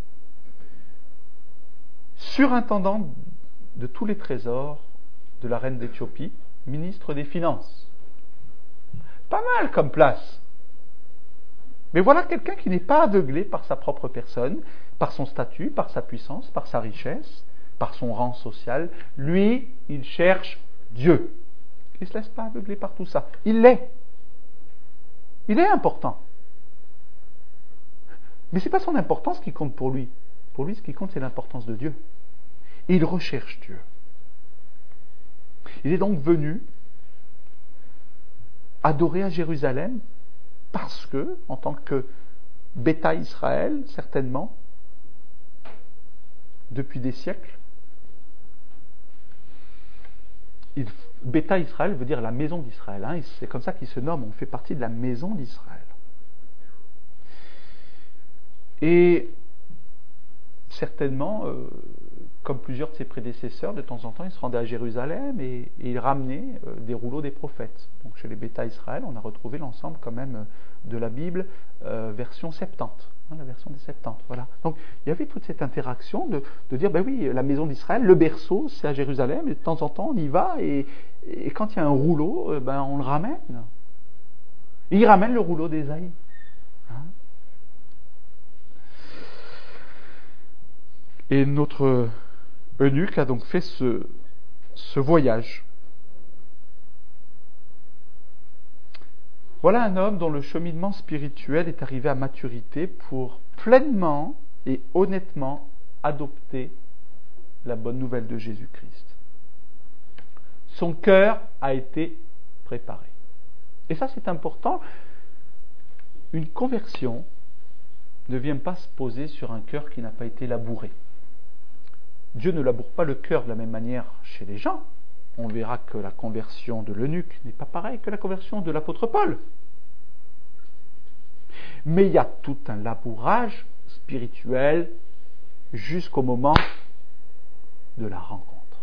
surintendant de tous les trésors de la reine d'Éthiopie, ministre des Finances. Pas mal comme place. Mais voilà quelqu'un qui n'est pas aveuglé par sa propre personne, par son statut, par sa puissance, par sa richesse, par son rang social. Lui, il cherche Dieu. Il ne se laisse pas aveugler par tout ça. Il l'est. Il est important. Mais ce n'est pas son importance qui compte pour lui. Pour lui, ce qui compte, c'est l'importance de Dieu. Il recherche Dieu. Il est donc venu adorer à Jérusalem parce que, en tant que bétail Israël, certainement, depuis des siècles, il, bétail Israël veut dire la maison d'Israël. Hein, c'est comme ça qu'il se nomme. On fait partie de la maison d'Israël. Et certainement, euh, comme plusieurs de ses prédécesseurs, de temps en temps, il se rendait à Jérusalem et, et il ramenait euh, des rouleaux des prophètes. Donc chez les bétails Israël, on a retrouvé l'ensemble quand même de la Bible, euh, version septante, hein, la version des septante. Voilà. Donc il y avait toute cette interaction de, de dire, ben oui, la maison d'Israël, le berceau, c'est à Jérusalem, et de temps en temps, on y va, et, et quand il y a un rouleau, euh, ben on le ramène. Et il ramène le rouleau d'Ésaïe. Hein. Et notre eunuque a donc fait ce, ce voyage. Voilà un homme dont le cheminement spirituel est arrivé à maturité pour pleinement et honnêtement adopter la bonne nouvelle de Jésus-Christ. Son cœur a été préparé. Et ça, c'est important. Une conversion ne vient pas se poser sur un cœur qui n'a pas été labouré. Dieu ne laboure pas le cœur de la même manière chez les gens. On verra que la conversion de l'eunuque n'est pas pareille que la conversion de l'apôtre Paul. Mais il y a tout un labourage spirituel jusqu'au moment de la rencontre.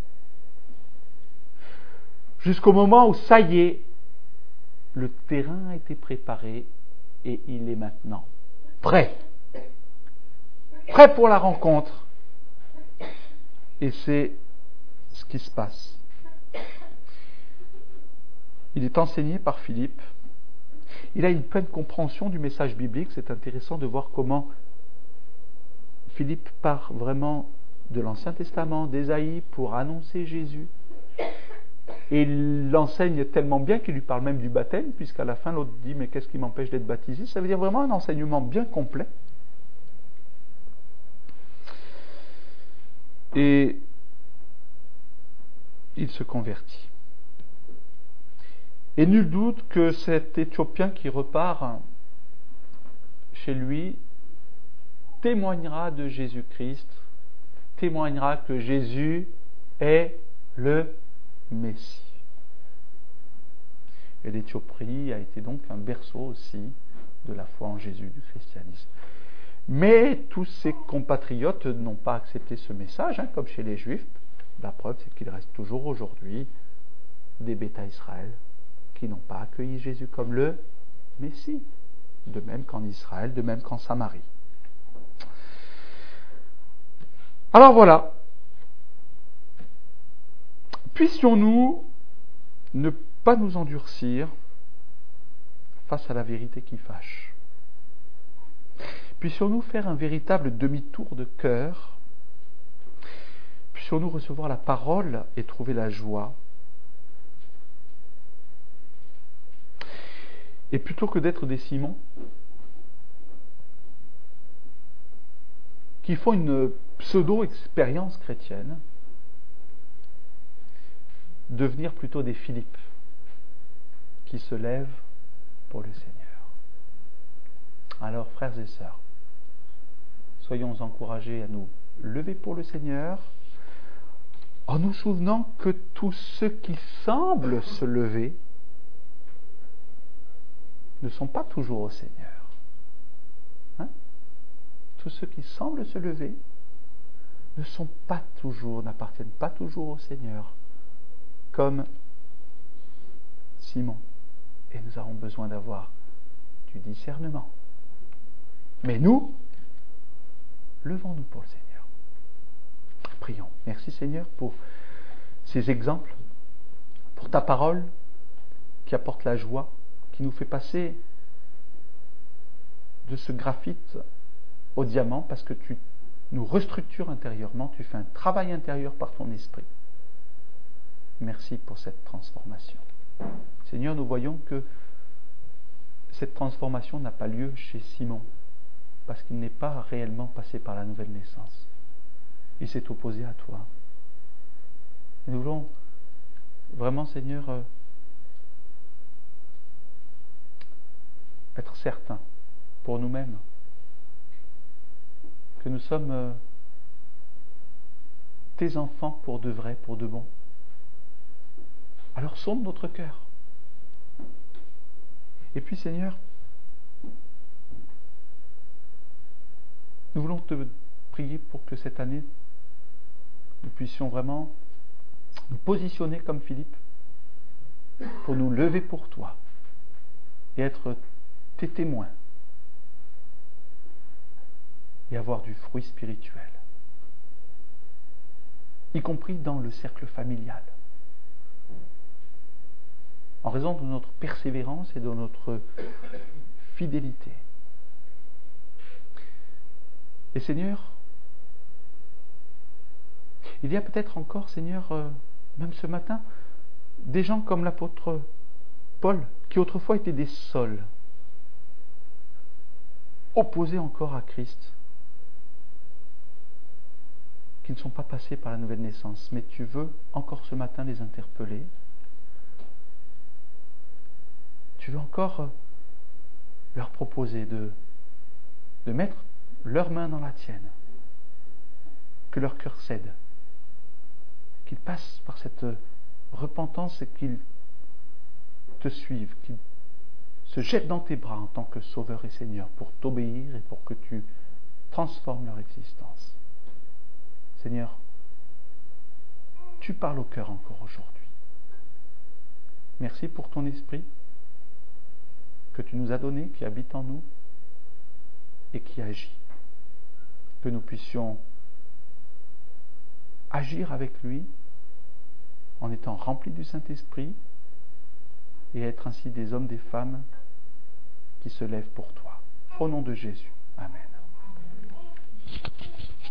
Jusqu'au moment où, ça y est, le terrain a été préparé et il est maintenant prêt. Prêt pour la rencontre. Et c'est ce qui se passe. Il est enseigné par Philippe. Il a une pleine compréhension du message biblique. C'est intéressant de voir comment Philippe part vraiment de l'Ancien Testament, d'Ésaïe, pour annoncer Jésus. Et il l'enseigne tellement bien qu'il lui parle même du baptême, puisqu'à la fin l'autre dit « Mais qu'est-ce qui m'empêche d'être baptisé ?» Ça veut dire vraiment un enseignement bien complet. Et il se convertit. Et nul doute que cet Éthiopien qui repart chez lui témoignera de Jésus-Christ, témoignera que Jésus est le Messie. Et l'Éthiopie a été donc un berceau aussi de la foi en Jésus, du christianisme. Mais tous ses compatriotes n'ont pas accepté ce message, hein, comme chez les Juifs. La preuve, c'est qu'il reste toujours aujourd'hui des bétails Israël qui n'ont pas accueilli Jésus comme le Messie. De même qu'en Israël, de même qu'en Samarie. Alors voilà. Puissions-nous ne pas nous endurcir face à la vérité qui fâche. Puissions-nous faire un véritable demi-tour de cœur. Puissions-nous recevoir la parole et trouver la joie. Et plutôt que d'être des Simons qui font une pseudo-expérience chrétienne, devenir plutôt des Philippe qui se lèvent pour le Seigneur. Alors, frères et sœurs, soyons encouragés à nous lever pour le Seigneur en nous souvenant que tous ceux qui semblent se lever ne sont pas toujours au Seigneur. Hein? Tous ceux qui semblent se lever ne sont pas toujours, n'appartiennent pas toujours au Seigneur, comme Simon. Et nous avons besoin d'avoir du discernement. Mais nous, levons-nous pour le Seigneur. Prions. Merci Seigneur pour ces exemples, pour ta parole qui apporte la joie, qui nous fait passer de ce graphite au diamant parce que tu nous restructures intérieurement, tu fais un travail intérieur par ton esprit. Merci pour cette transformation. Seigneur, nous voyons que cette transformation n'a pas lieu chez Simon parce qu'il n'est pas réellement passé par la nouvelle naissance. Il s'est opposé à toi. Et nous voulons vraiment, Seigneur, euh, être certains pour nous-mêmes que nous sommes euh, tes enfants pour de vrai, pour de bon. Alors sonde notre cœur. Et puis, Seigneur, nous voulons te prier pour que cette année, nous puissions vraiment nous positionner comme Philippe, pour nous lever pour toi et être tes témoins et avoir du fruit spirituel, y compris dans le cercle familial, en raison de notre persévérance et de notre fidélité. Et Seigneur, il y a peut-être encore, Seigneur, euh, même ce matin, des gens comme l'apôtre Paul, qui autrefois étaient des sols, opposés encore à Christ, qui ne sont pas passés par la nouvelle naissance. Mais tu veux encore ce matin les interpeller. Tu veux encore leur proposer de, de mettre leurs mains dans la tienne, que leur cœur cède, qu'ils passent par cette repentance et qu'ils te suivent, qu'ils se jettent dans tes bras en tant que Sauveur et Seigneur pour t'obéir et pour que tu transformes leur existence. Seigneur, tu parles au cœur encore aujourd'hui. Merci pour ton esprit que tu nous as donné, qui habite en nous et qui agit. Que nous puissions agir avec lui en étant remplis du Saint-Esprit et être ainsi des hommes, des femmes qui se lèvent pour toi. Au nom de Jésus. Amen.